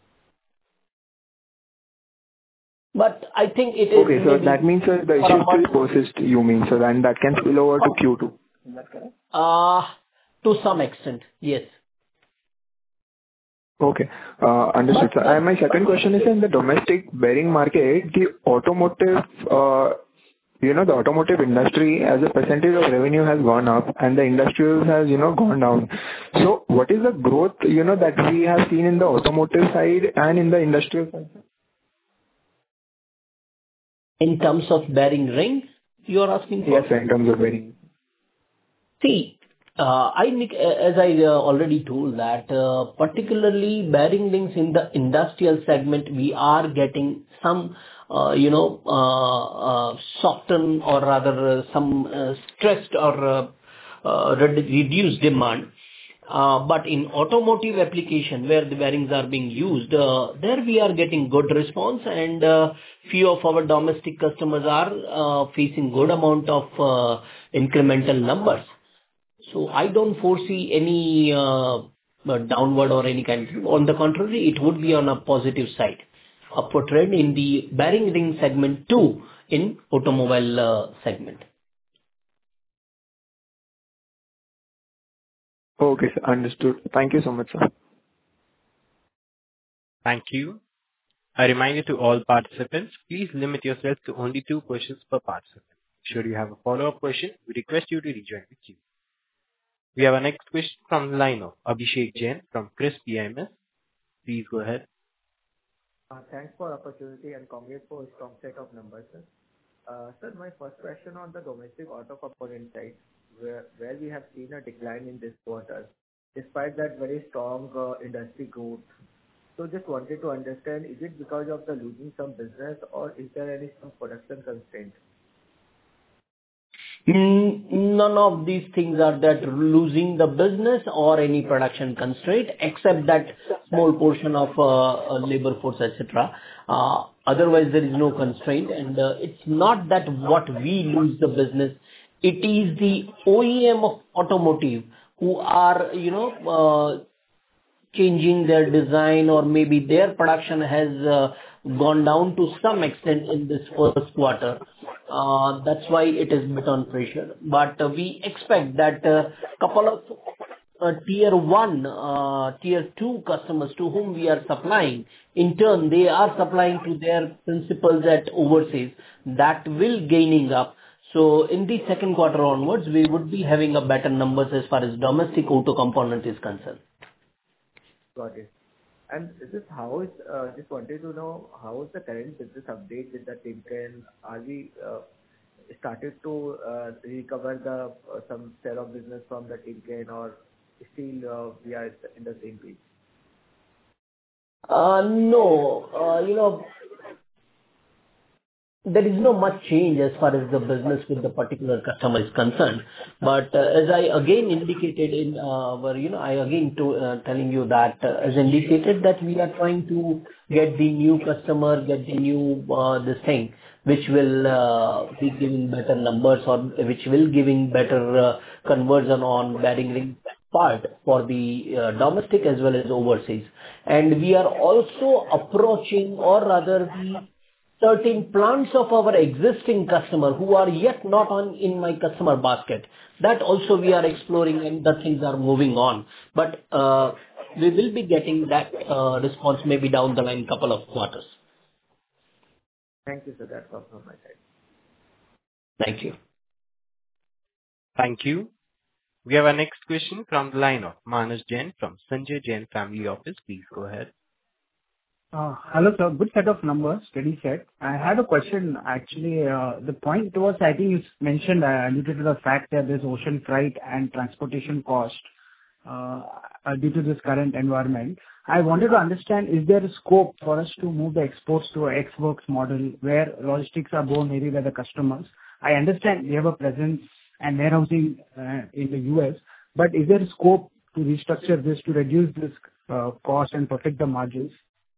But I think it is Okay, so maybe that means, sir, the for issue about still persists, you mean, sir, and that can spill over to Q two. uh, to some extent, yes. Okay. Uh Understood, But sir. And my second question is, in the domestic bearing market, the automotive, uh you know, the automotive industry as a percentage of revenue has gone up and the industrial has, you know, gone down. So what is the growth, you know, that we have seen in the automotive side and in the industrial side? in terms of bearing rings, you are asking for? Yes, sir, in terms of bearing. See, uh, I think, uh, as I uh, already told that, uh, particularly bearing rings in the industrial segment, we are getting some, uh, you know, uh, uh, soften or rather uh, some uh, stressed or uh, uh, redu- reduced demand. Uh, But in automotive application, where the bearings are being used, uh, there we are getting good response, and uh, few of our domestic customers are uh, facing good amount of uh, incremental numbers. So I don't foresee any uh, uh, downward or any kind. On the contrary, it would be on a positive side, upward trend in the bearing ring segment too, in automobile uh, segment. Okay, sir. Understood. Thank you so much, sir. Thank you. A reminder to all participants, please limit yourself to only two questions per participant. Should you have a follow-up question, we request you to rejoin the queue. We have our next question from the line of Abhishek Jain from Chris P M S. Please go ahead. Uh, Thanks for the opportunity and congrats for a strong set of numbers, sir. Uh, Sir, my first question on the domestic auto component side, where where we have seen a decline in this quarter, despite that very strong uh, industry growth. So just wanted to understand, is it because of the losing some business or is there any some production constraint? Mm, None of these things are that losing the business or any production constraint, except that small portion of uh, uh, labor force, et cetera. Uh, Otherwise, there is no constraint, and uh, it's not that what we lose the business, it is the O E M of automotive who are, you know, uh, changing their design, or maybe their production has uh, gone down to some extent in this first quarter. Uh, That's why it is bit on pressure. But uh, we expect that a couple of uh, tier one, uh, tier two customers to whom we are supplying, in turn, they are supplying to their principals at overseas. That will gaining up. So in the second quarter onwards, we would be having a better numbers as far as domestic auto component is concerned. Got it. And this how is, uh, just wanted to know how is the current business update with the Timken? Are we uh, started to uh, recover the uh, some share of business from the Timken, or still uh, we are in the same page? Uh, No. Uh, You know, there is no much change as far as the business with the particular customer is concerned. But uh, as I again indicated in uh, our, you know, I again to uh, telling you that, uh, as indicated, that we are trying to get the new customer, get the new uh, this thing, which will uh, be giving better numbers or which will giving better uh, conversion on bearing ring part for the uh, domestic as well as overseas. And we are also approaching, or rather the certain plants of our existing customer who are yet not on in my customer basket. That also we are exploring, and the things are moving on. But uh, we will be getting that uh, response maybe down the line couple of quarters. Thank you, sir. That's all from my side. Thank you. Thank you. We have our next question from the line of Manas Jain from Sanjay Jain Family Office. Please go ahead. Uh, Hello, sir. Good set of numbers, steady set. I had a question, actually. uh, The point was, I think you mentioned, uh, alluded to the fact that there's ocean freight and transportation cost uh, uh, due to this current environment. I wanted to understand, is there a scope for us to move the exports to a ex-works model where logistics are borne maybe by the customers? I understand we have a presence and warehousing uh, in the U S, but is there a scope to restructure this to reduce this uh, cost and protect the margins?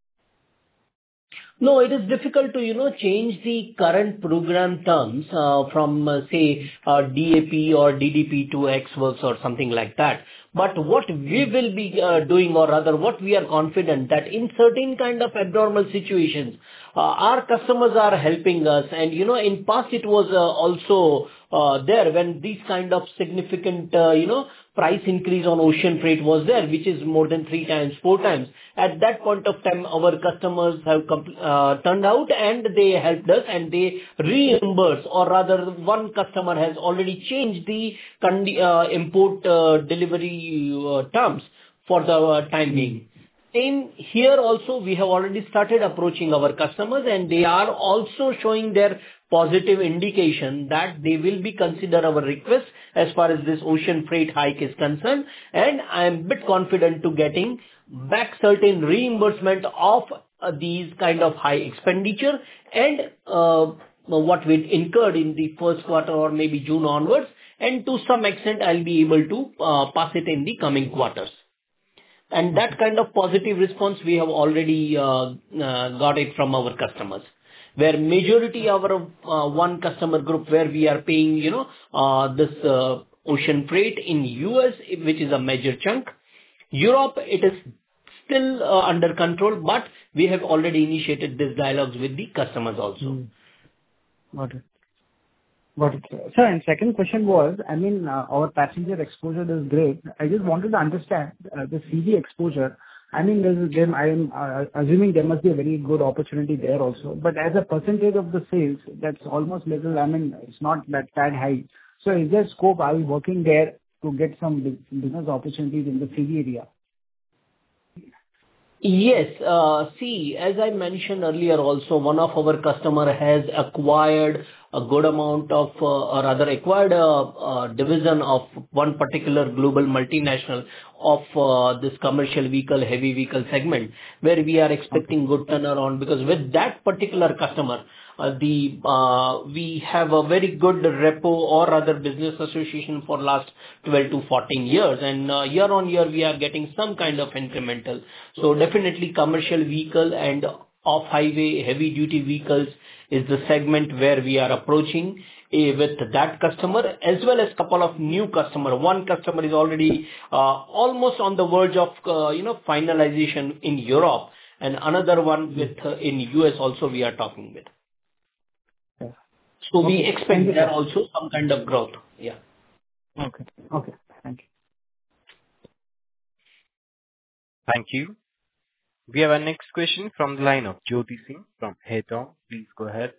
No, it is difficult to, you know, change the current program terms uh, from, uh, say, uh, D A P or D D P to X-Works or something like that. But what we will be uh, doing, or rather what we are confident that in certain kind of abnormal situations, uh, our customers are helping us. And, you know, in past it was uh, also uh, there when these kind of significant, uh, you know, price increase on ocean freight was there, which is more than three times, four times. At that point of time, our customers have compl- uh, turned out and they helped us and they reimburse, or rather one customer has already changed the condi- uh, import uh, delivery uh, terms for the uh, time being. Same here also, we have already started approaching our customers and they are also showing their positive indication that they will be consider our request as far as this ocean freight hike is concerned. And I am a bit confident to getting back certain reimbursement of uh, these kind of high expenditure and uh, what we incurred in the first quarter or maybe June onwards. And to some extent, I'll be able to uh, pass it in the coming quarters. And that kind of positive response we have already uh, uh, got it from our customers, where majority of our uh, one customer group where we are paying, you know, uh, this uh, ocean freight in U S, which is a major chunk. Europe, it is still uh, under control, but we have already initiated these dialogues with the customers also. Mm. Got it. Got it, sir. Sir, and second question was, I mean, uh, our passenger exposure is great. I just wanted to understand uh, the C V exposure. I mean, there's, there, I am uh, assuming there must be a very good opportunity there also. But as a percentage of the sales, that's almost little, I mean, it's not that that high. So is there scope? Are we working there to get some bu- business opportunities in the C V area? Yes. uh, See, as I mentioned earlier also, one of our customer has acquired a good amount of, uh, or rather acquired a a division of one particular global multinational of uh, this commercial vehicle, heavy vehicle segment, where we are expecting good turnaround. Because with that particular customer, uh, the uh, we have a very good repo or other business association for last twelve to fourteen years, and uh, year on year we are getting some kind of incremental. So definitely commercial vehicle and off-highway heavy duty vehicles is the segment where we are approaching eh, with that customer, as well as couple of new customer. One customer is already uh, almost on the verge of uh, you know finalization in Europe, and another one with uh, in U S also we are talking with. Yeah. So we Okay. expect Thank you, there sir. also some kind of growth. Yeah. Okay. Okay. Thank you. Thank you. We have our next question from the line of Jyoti Singh from Haitong. Please go ahead.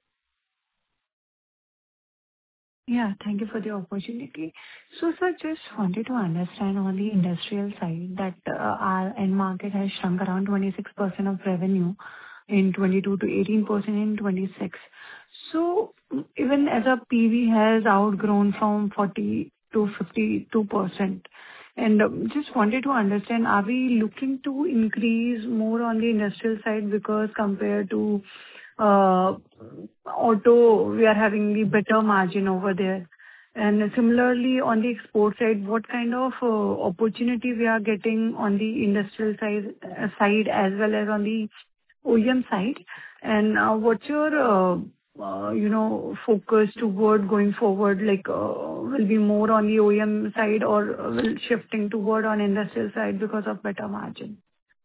Yeah, thank you for the opportunity. So, sir, just wanted to understand on the industrial side that uh, our end market has shrunk around twenty-six percent of revenue. in twenty-two to eighteen percent in twenty-six. So even as a P V has outgrown from forty to fifty-two percent. And um, just wanted to understand, are we looking to increase more on the industrial side because compared to uh, auto, we are having the better margin over there? And similarly, on the export side, what kind of uh, opportunity we are getting on the industrial side, uh, side as well as on the O E M side? And uh, what's your uh, uh, you know, focus toward going forward, like, uh, will be more on the O E M side or will shifting toward on industrial side because of better margin?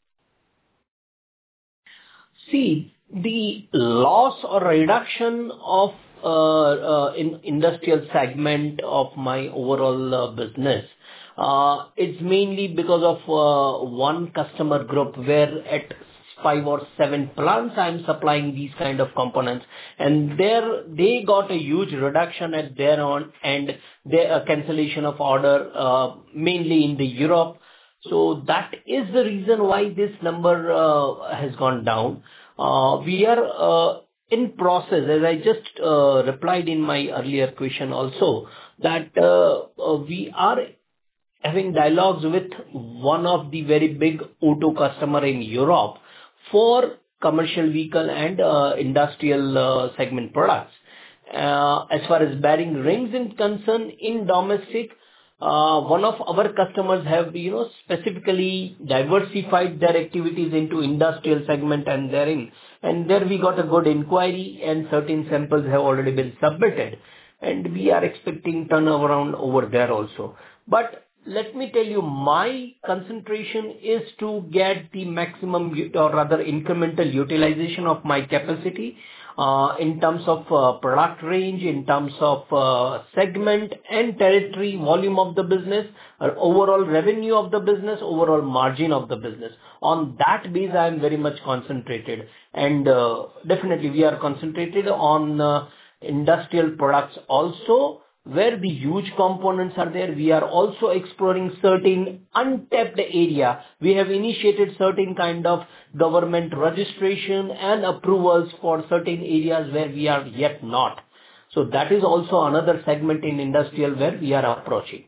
See, the loss or reduction of uh, uh, in industrial segment of my overall uh, business, uh, it's mainly because of uh, one customer group where at five or seven plants I'm supplying these kind of components, and there they got a huge reduction at their own and their uh, cancellation of order, uh, mainly in the Europe. So that is the reason why this number uh, has gone down. Uh, we are uh, in process, as I just uh, replied in my earlier question also, that uh, uh, we are having dialogues with one of the very big auto customer in Europe for commercial vehicle and uh, industrial uh, segment products. Uh, as far as bearing rings is concerned, in domestic, uh, one of our customers have, you know, specifically diversified their activities into industrial segment and therein. And there we got a good inquiry and certain samples have already been submitted. And we are expecting turnaround over there also. But let me tell you, my concentration is to get the maximum ut- or rather incremental utilization of my capacity uh, in terms of uh, product range, in terms of uh, segment and territory, volume of the business, or overall revenue of the business, overall margin of the business. On that base, I am very much concentrated, and uh, definitely we are concentrated on uh, industrial products also, where the huge components are there. We are also exploring certain untapped area. We have initiated certain kind of government registration and approvals for certain areas where we are yet not. So that is also another segment in industrial where we are approaching.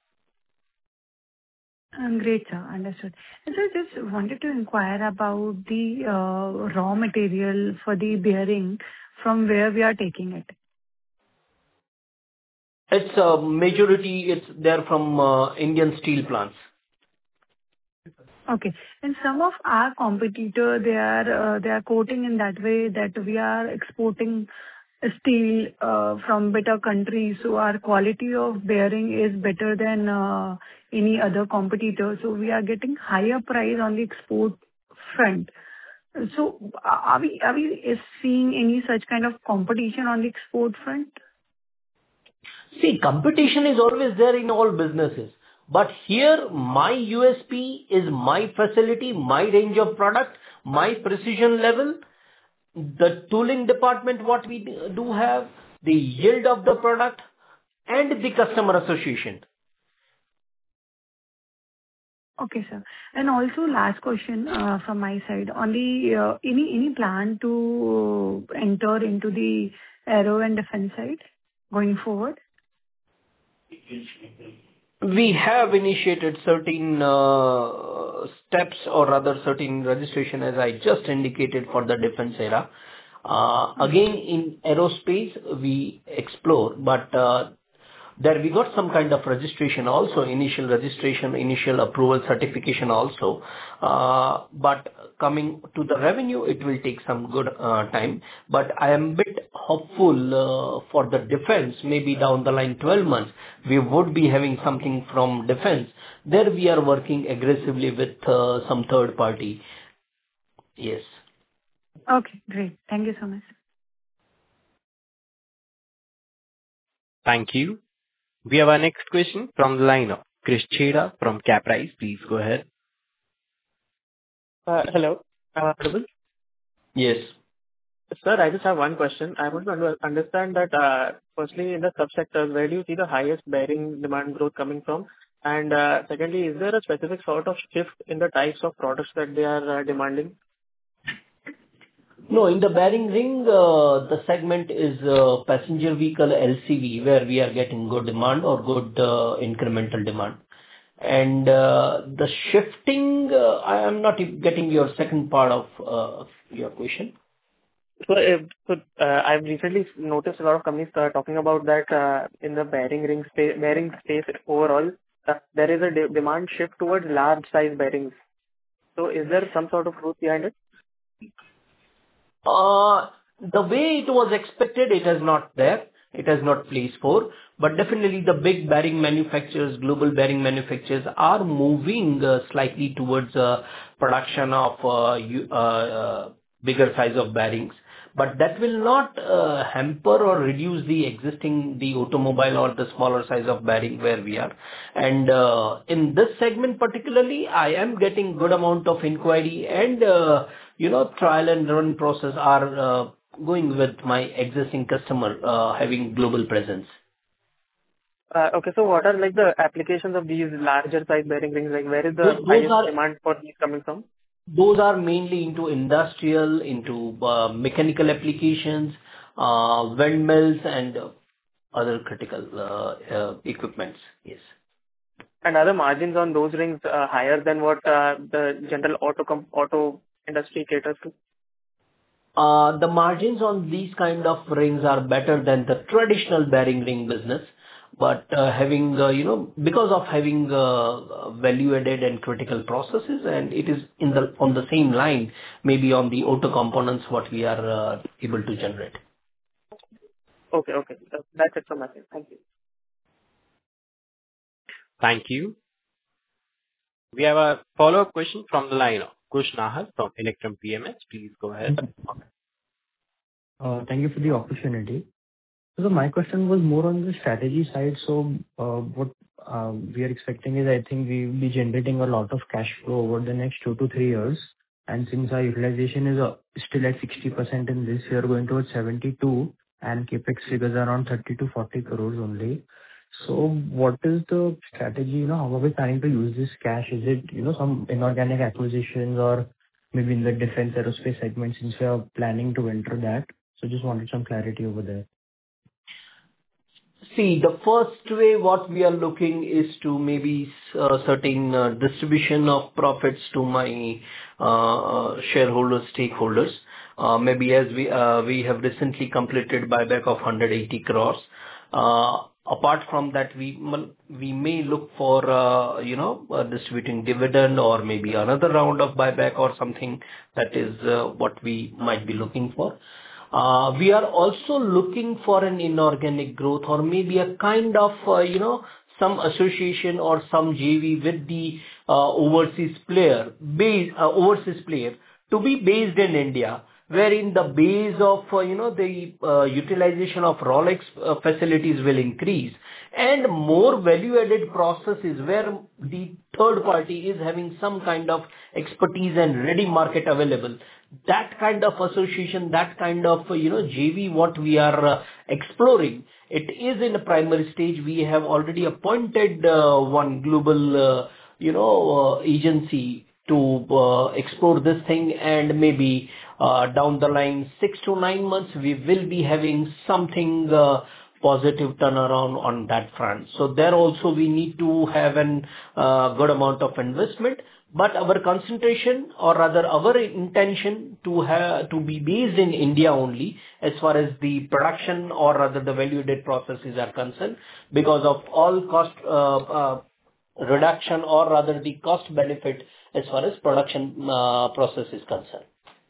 Um, Great, sir. Understood. And so I just wanted to inquire about the uh, raw material for the bearing, from where we are taking it. It's a majority, it's there from uh, Indian steel plants. Okay. And some of our competitor, they are uh, they are quoting in that way that we are exporting steel uh, from better countries, so our quality of bearing is better than uh, any other competitor. So we are getting higher price on the export front. So are we are we seeing any such kind of competition on the export front? See, competition is always there in all businesses. But here, my U S P is my facility, my range of product, my precision level, the tooling department, what we do have, the yield of the product, and the customer association. Okay, sir. And also last question uh, from my side. On the uh, any any plan to enter into the aero and defense side going forward? We have initiated certain uh, steps or rather certain registration, as I just indicated, for the defense era. Uh, Again, in aerospace, we explore, but uh, there we got some kind of registration also, initial registration, initial approval, certification also. Uh, But coming to the revenue, it will take some good uh, time. But I am a bit hopeful uh, for the defense, maybe down the line twelve months, we would be having something from defense. There we are working aggressively with uh, some third party. Yes. Okay, great. Thank you so much. Thank you. We have our next question from the line of Krish Chheda from Caprice. Please go ahead. Uh, Hello. Am I audible? Yes. Sir, I just have one question. I want to under- understand that, uh, firstly, in the subsectors, where do you see the highest bearing demand growth coming from? And, uh, secondly, is there a specific sort of shift in the types of products that they are uh, demanding? No, in the bearing ring, uh, the segment is uh, passenger vehicle L C V, where we are getting good demand or good uh, incremental demand. And uh, the shifting, uh, I am not getting your second part of uh, your question. So, uh, so uh, I've recently noticed a lot of companies uh, talking about that uh, in the bearing ring space, bearing space overall, uh, there is a de- demand shift towards large size bearings. So, is there some sort of truth behind it? Uh, the way it was expected, it is not there. It has not placed for, but definitely the big bearing manufacturers, global bearing manufacturers are moving uh, slightly towards uh, production of uh, you- uh, uh, bigger size of bearings. But that will not uh, hamper or reduce the existing, the automobile or the smaller size of bearing where we are. And uh, in this segment particularly, I am getting good amount of inquiry and, uh, you know, trial and run process are uh, going with my existing customer uh, having global presence. Uh, okay, so what are like the applications of these larger size bearing rings? Like, where is the Those, those highest are demand for these coming from? those are mainly into industrial, into uh, mechanical applications, uh, windmills, and uh, other critical uh, uh, equipments. Yes. And are the margins on those rings uh, higher than what uh, the general auto com- auto industry caters to? Uh, the margins on these kind of rings are better than the traditional bearing ring business, but uh, having, uh, you know, because of having uh, value-added and critical processes, and it is in the on the same line, maybe on the auto components, what we are uh, able to generate. Okay, okay. Uh, That's it from my side. Thank you. Thank you. We have a follow-up question from the line of Kush Nahar from Electrum P M S. Please go ahead. Uh, Thank you for the opportunity. So my question was more on the strategy side. So, uh, what uh, we are expecting is, I think we will be generating a lot of cash flow over the next two to three years. And since our utilization is uh, still at sixty percent in this year, going towards seventy-two, and CapEx figures are around thirty to forty crores only. So what is the strategy? You know, how are we planning to use this cash? Is it, you know, some inorganic acquisitions or maybe in the defense aerospace segment, since we are planning to enter that? So just wanted some clarity over there. See, the first way what we are looking is to maybe uh, certain uh, distribution of profits to my uh, shareholders, stakeholders. Uh, maybe as we uh, we have recently completed buyback of one hundred eighty crores. Uh, apart from that, we we may look for uh, you know uh, distributing dividend or maybe another round of buyback or something. That is uh, what we might be looking for. Uh, we are also looking for an inorganic growth or maybe a kind of, uh, you know, some association or some J V with the uh, overseas player, base, uh, overseas player to be based in India, wherein the base of, uh, you know, the uh, utilization of Rolex uh, facilities will increase and more value-added processes where the third party is having some kind of expertise and ready market available. That kind of association, that kind of, you know, J V, what we are uh, exploring, it is in a primary stage. We have already appointed uh, one global, uh, you know, uh, agency to uh, explore this thing, and maybe uh, down the line, six to nine months, we will be having something uh, positive turnaround on that front. So there also we need to have an uh, good amount of investment. But our concentration, or rather our intention to have to be based in India only as far as the production or rather the value-added processes are concerned, because of all cost uh, uh, reduction or rather the cost benefit as far as production uh, process is concerned.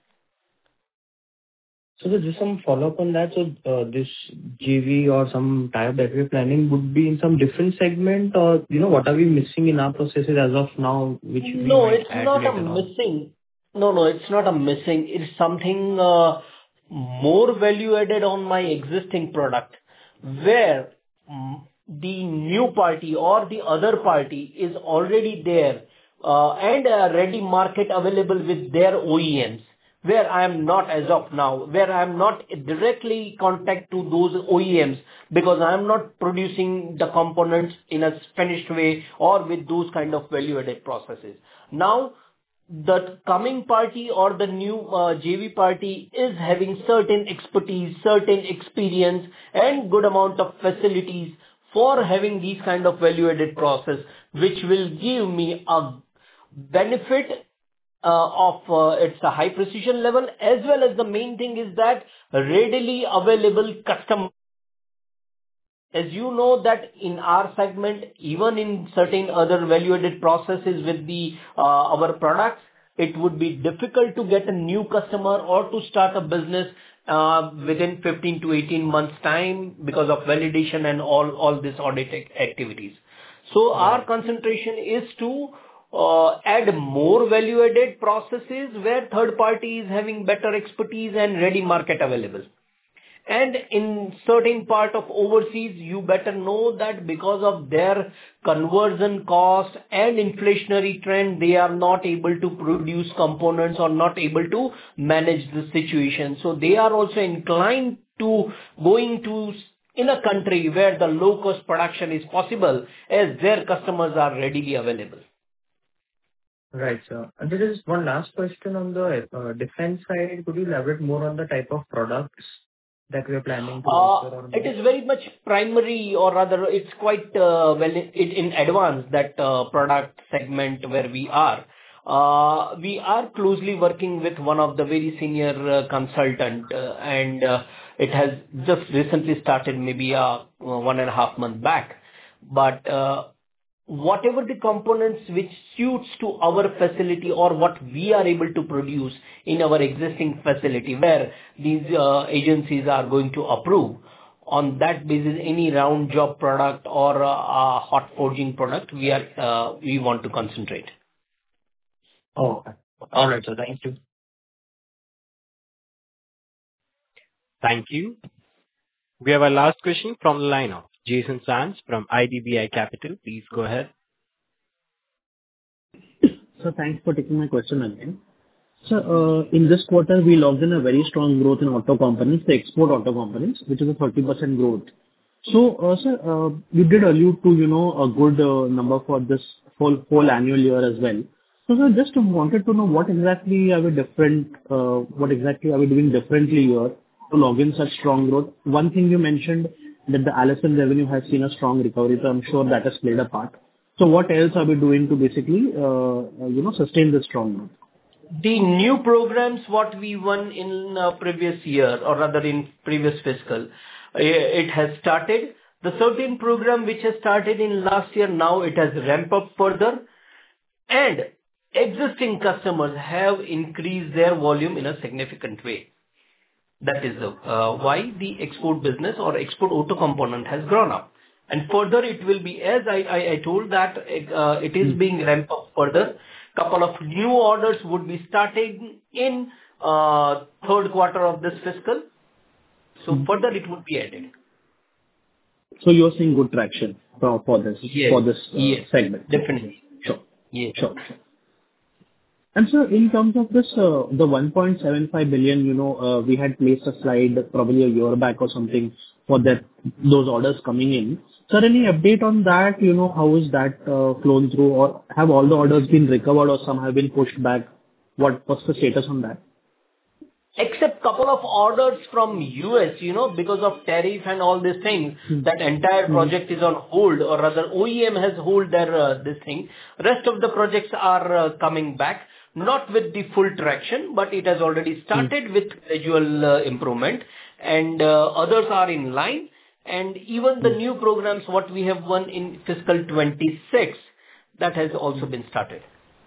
So there's just some follow-up on that. So uh, this J V or some tie-up that we're planning would be in some different segment, or, you know, what are we missing in our processes as of now, which we No, might it's add not a later on? missing. No, no, it's not a missing. It's something uh, more value added on my existing product, where mm, the new party or the other party is already there uh, and a ready market available with their O E Ms, where I am not as of now, where I am not directly contact to those O E Ms because I am not producing the components in a finished way or with those kind of value-added processes. Now, the coming party or the new uh, J V party is having certain expertise, certain experience, and good amount of facilities for having these kind of value-added process, which will give me a benefit uh, of uh, its a high precision level, as well as the main thing is that readily available custom. As you know that in our segment, even in certain other value-added processes with the uh, our products, it would be difficult to get a new customer or to start a business uh, within fifteen to eighteen months time because of validation and all all this audit ac- activities. So our concentration is to uh, add more value-added processes where third party is having better expertise and ready market available. And in certain part of overseas, you better know that because of their conversion cost and inflationary trend, they are not able to produce components or not able to manage the situation. So they are also inclined to going to in a country where the low cost production is possible, as their customers are readily available. Right, sir. And there is one last question on the uh, defense side. Could you elaborate more on the type of products that we are planning to Uh, offer or It make? is very much primary, or rather it's quite uh, well in in advance, that uh, product segment where we are. Uh, We are closely working with one of the very senior uh, consultant, uh, and uh, it has just recently started, maybe uh, one and a half month back. But uh, whatever the components which suits to our facility or what we are able to produce in our existing facility, where these uh, agencies are going to approve, on that basis, any round job product or uh, a hot forging product, we are uh, we want to concentrate. Oh, okay. All right, sir. Thank you. Thank you. We have our last question from the line of Jason Sands from I D B I Capital. Please go ahead. So thanks for taking my question again. So, uh, in this quarter, we logged in a very strong growth in auto components, the export auto components, which is a thirty percent growth. So, uh, sir, uh, you did allude to, you know, a good uh, number for this whole whole annual year as well. So, sir, just wanted to know what exactly are we different, uh, what exactly are we doing differently here to log in such strong growth? One thing you mentioned that the Allison revenue has seen a strong recovery, so I'm sure that has played a part. So what else are we doing to basically, uh, uh, you know, sustain this strong growth? The new programs what we won in uh, previous year, or rather in previous fiscal, uh, it has started. The certain program which has started in last year, now it has ramped up further, and existing customers have increased their volume in a significant way. That is the uh, why the export business or export auto component has grown up. And further, it will be, as I I I told that, uh, it is being ramped up further. Couple of new orders would be starting in uh, third quarter of this fiscal. So further, it would be added. So you're seeing good traction for for this Yes. for this uh, Yes, segment? definitely. Sure. Yes. Sure. Sure. And sir, in terms of this, uh, the one point seven five billion, you know, uh, we had placed a slide probably a year back or something for that, those orders coming in. Sir, any update on that? You know, how is that uh, flown through, or have all the orders been recovered or some have been pushed back? What, what's the status on that? Except couple of orders from U S, you know, because of tariff and all these things, that entire project is on hold, or rather O E M has hold their uh, this thing. Rest of the projects are uh, coming back, not with the full traction, but it has already started with gradual uh, improvement, and uh, others are in line. And even the new programs, what we have won in fiscal twenty-six, that has also been started.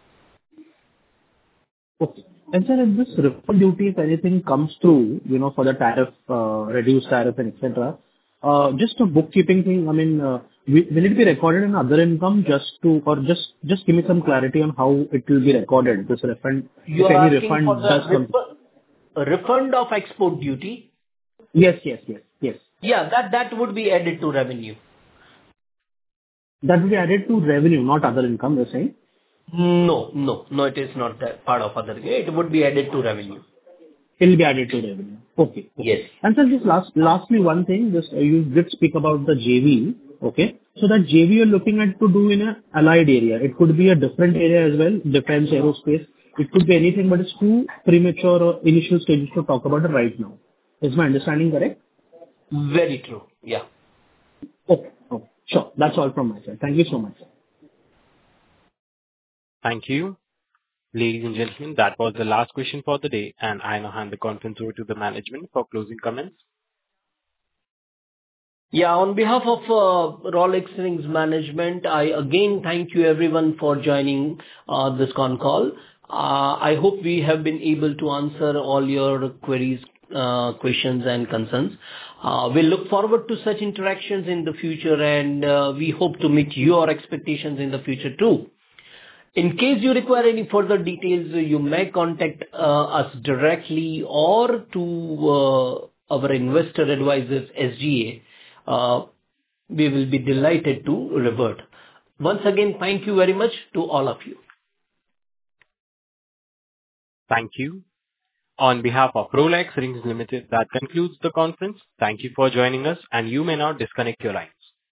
Okay. And sir, if this refund duty, if anything comes through, you know, for the tariff, uh, reduced tariff and et cetera, uh, just a bookkeeping thing, I mean, uh, wi- will it be recorded in other income just to, or just, just give me some clarity on how it will be recorded, this refund, You if are any asking refund for does the come? refund, refund of export duty? Yes, yes, yes, yes. Yeah, that, that would be added to revenue. That will be added to revenue, not other income, you're saying? No, no, no, it is not that part of other. It would be added to revenue. It will be added to revenue. Okay. Yes. And sir, just last, lastly, one thing, just uh, you did speak about the J V, okay? So that J V you're looking at to do in a allied area. It could be a different area as well, defense, aerospace. it could be anything, but it's too premature or initial stages to talk about it right now. Is my understanding correct? Very true. Yeah. Okay. Okay. Sure. That's all from my side. Thank you so much, sir. Thank you. Ladies and gentlemen, that was the last question for the day, and I now hand the conference over to the management for closing comments. Yeah, on behalf of uh, Rolex Rings management, I again thank you everyone for joining uh, this con call. Uh, I hope we have been able to answer all your queries, uh, questions and concerns. Uh, we look forward to such interactions in the future, and uh, we hope to meet your expectations in the future too. In case you require any further details, you may contact uh, us directly or to uh, our investor advisors, S G A. Uh, we will be delighted to revert. Once again, thank you very much to all of you. Thank you. On behalf of Rolex Rings Limited, that concludes the conference. Thank you for joining us, and you may now disconnect your line.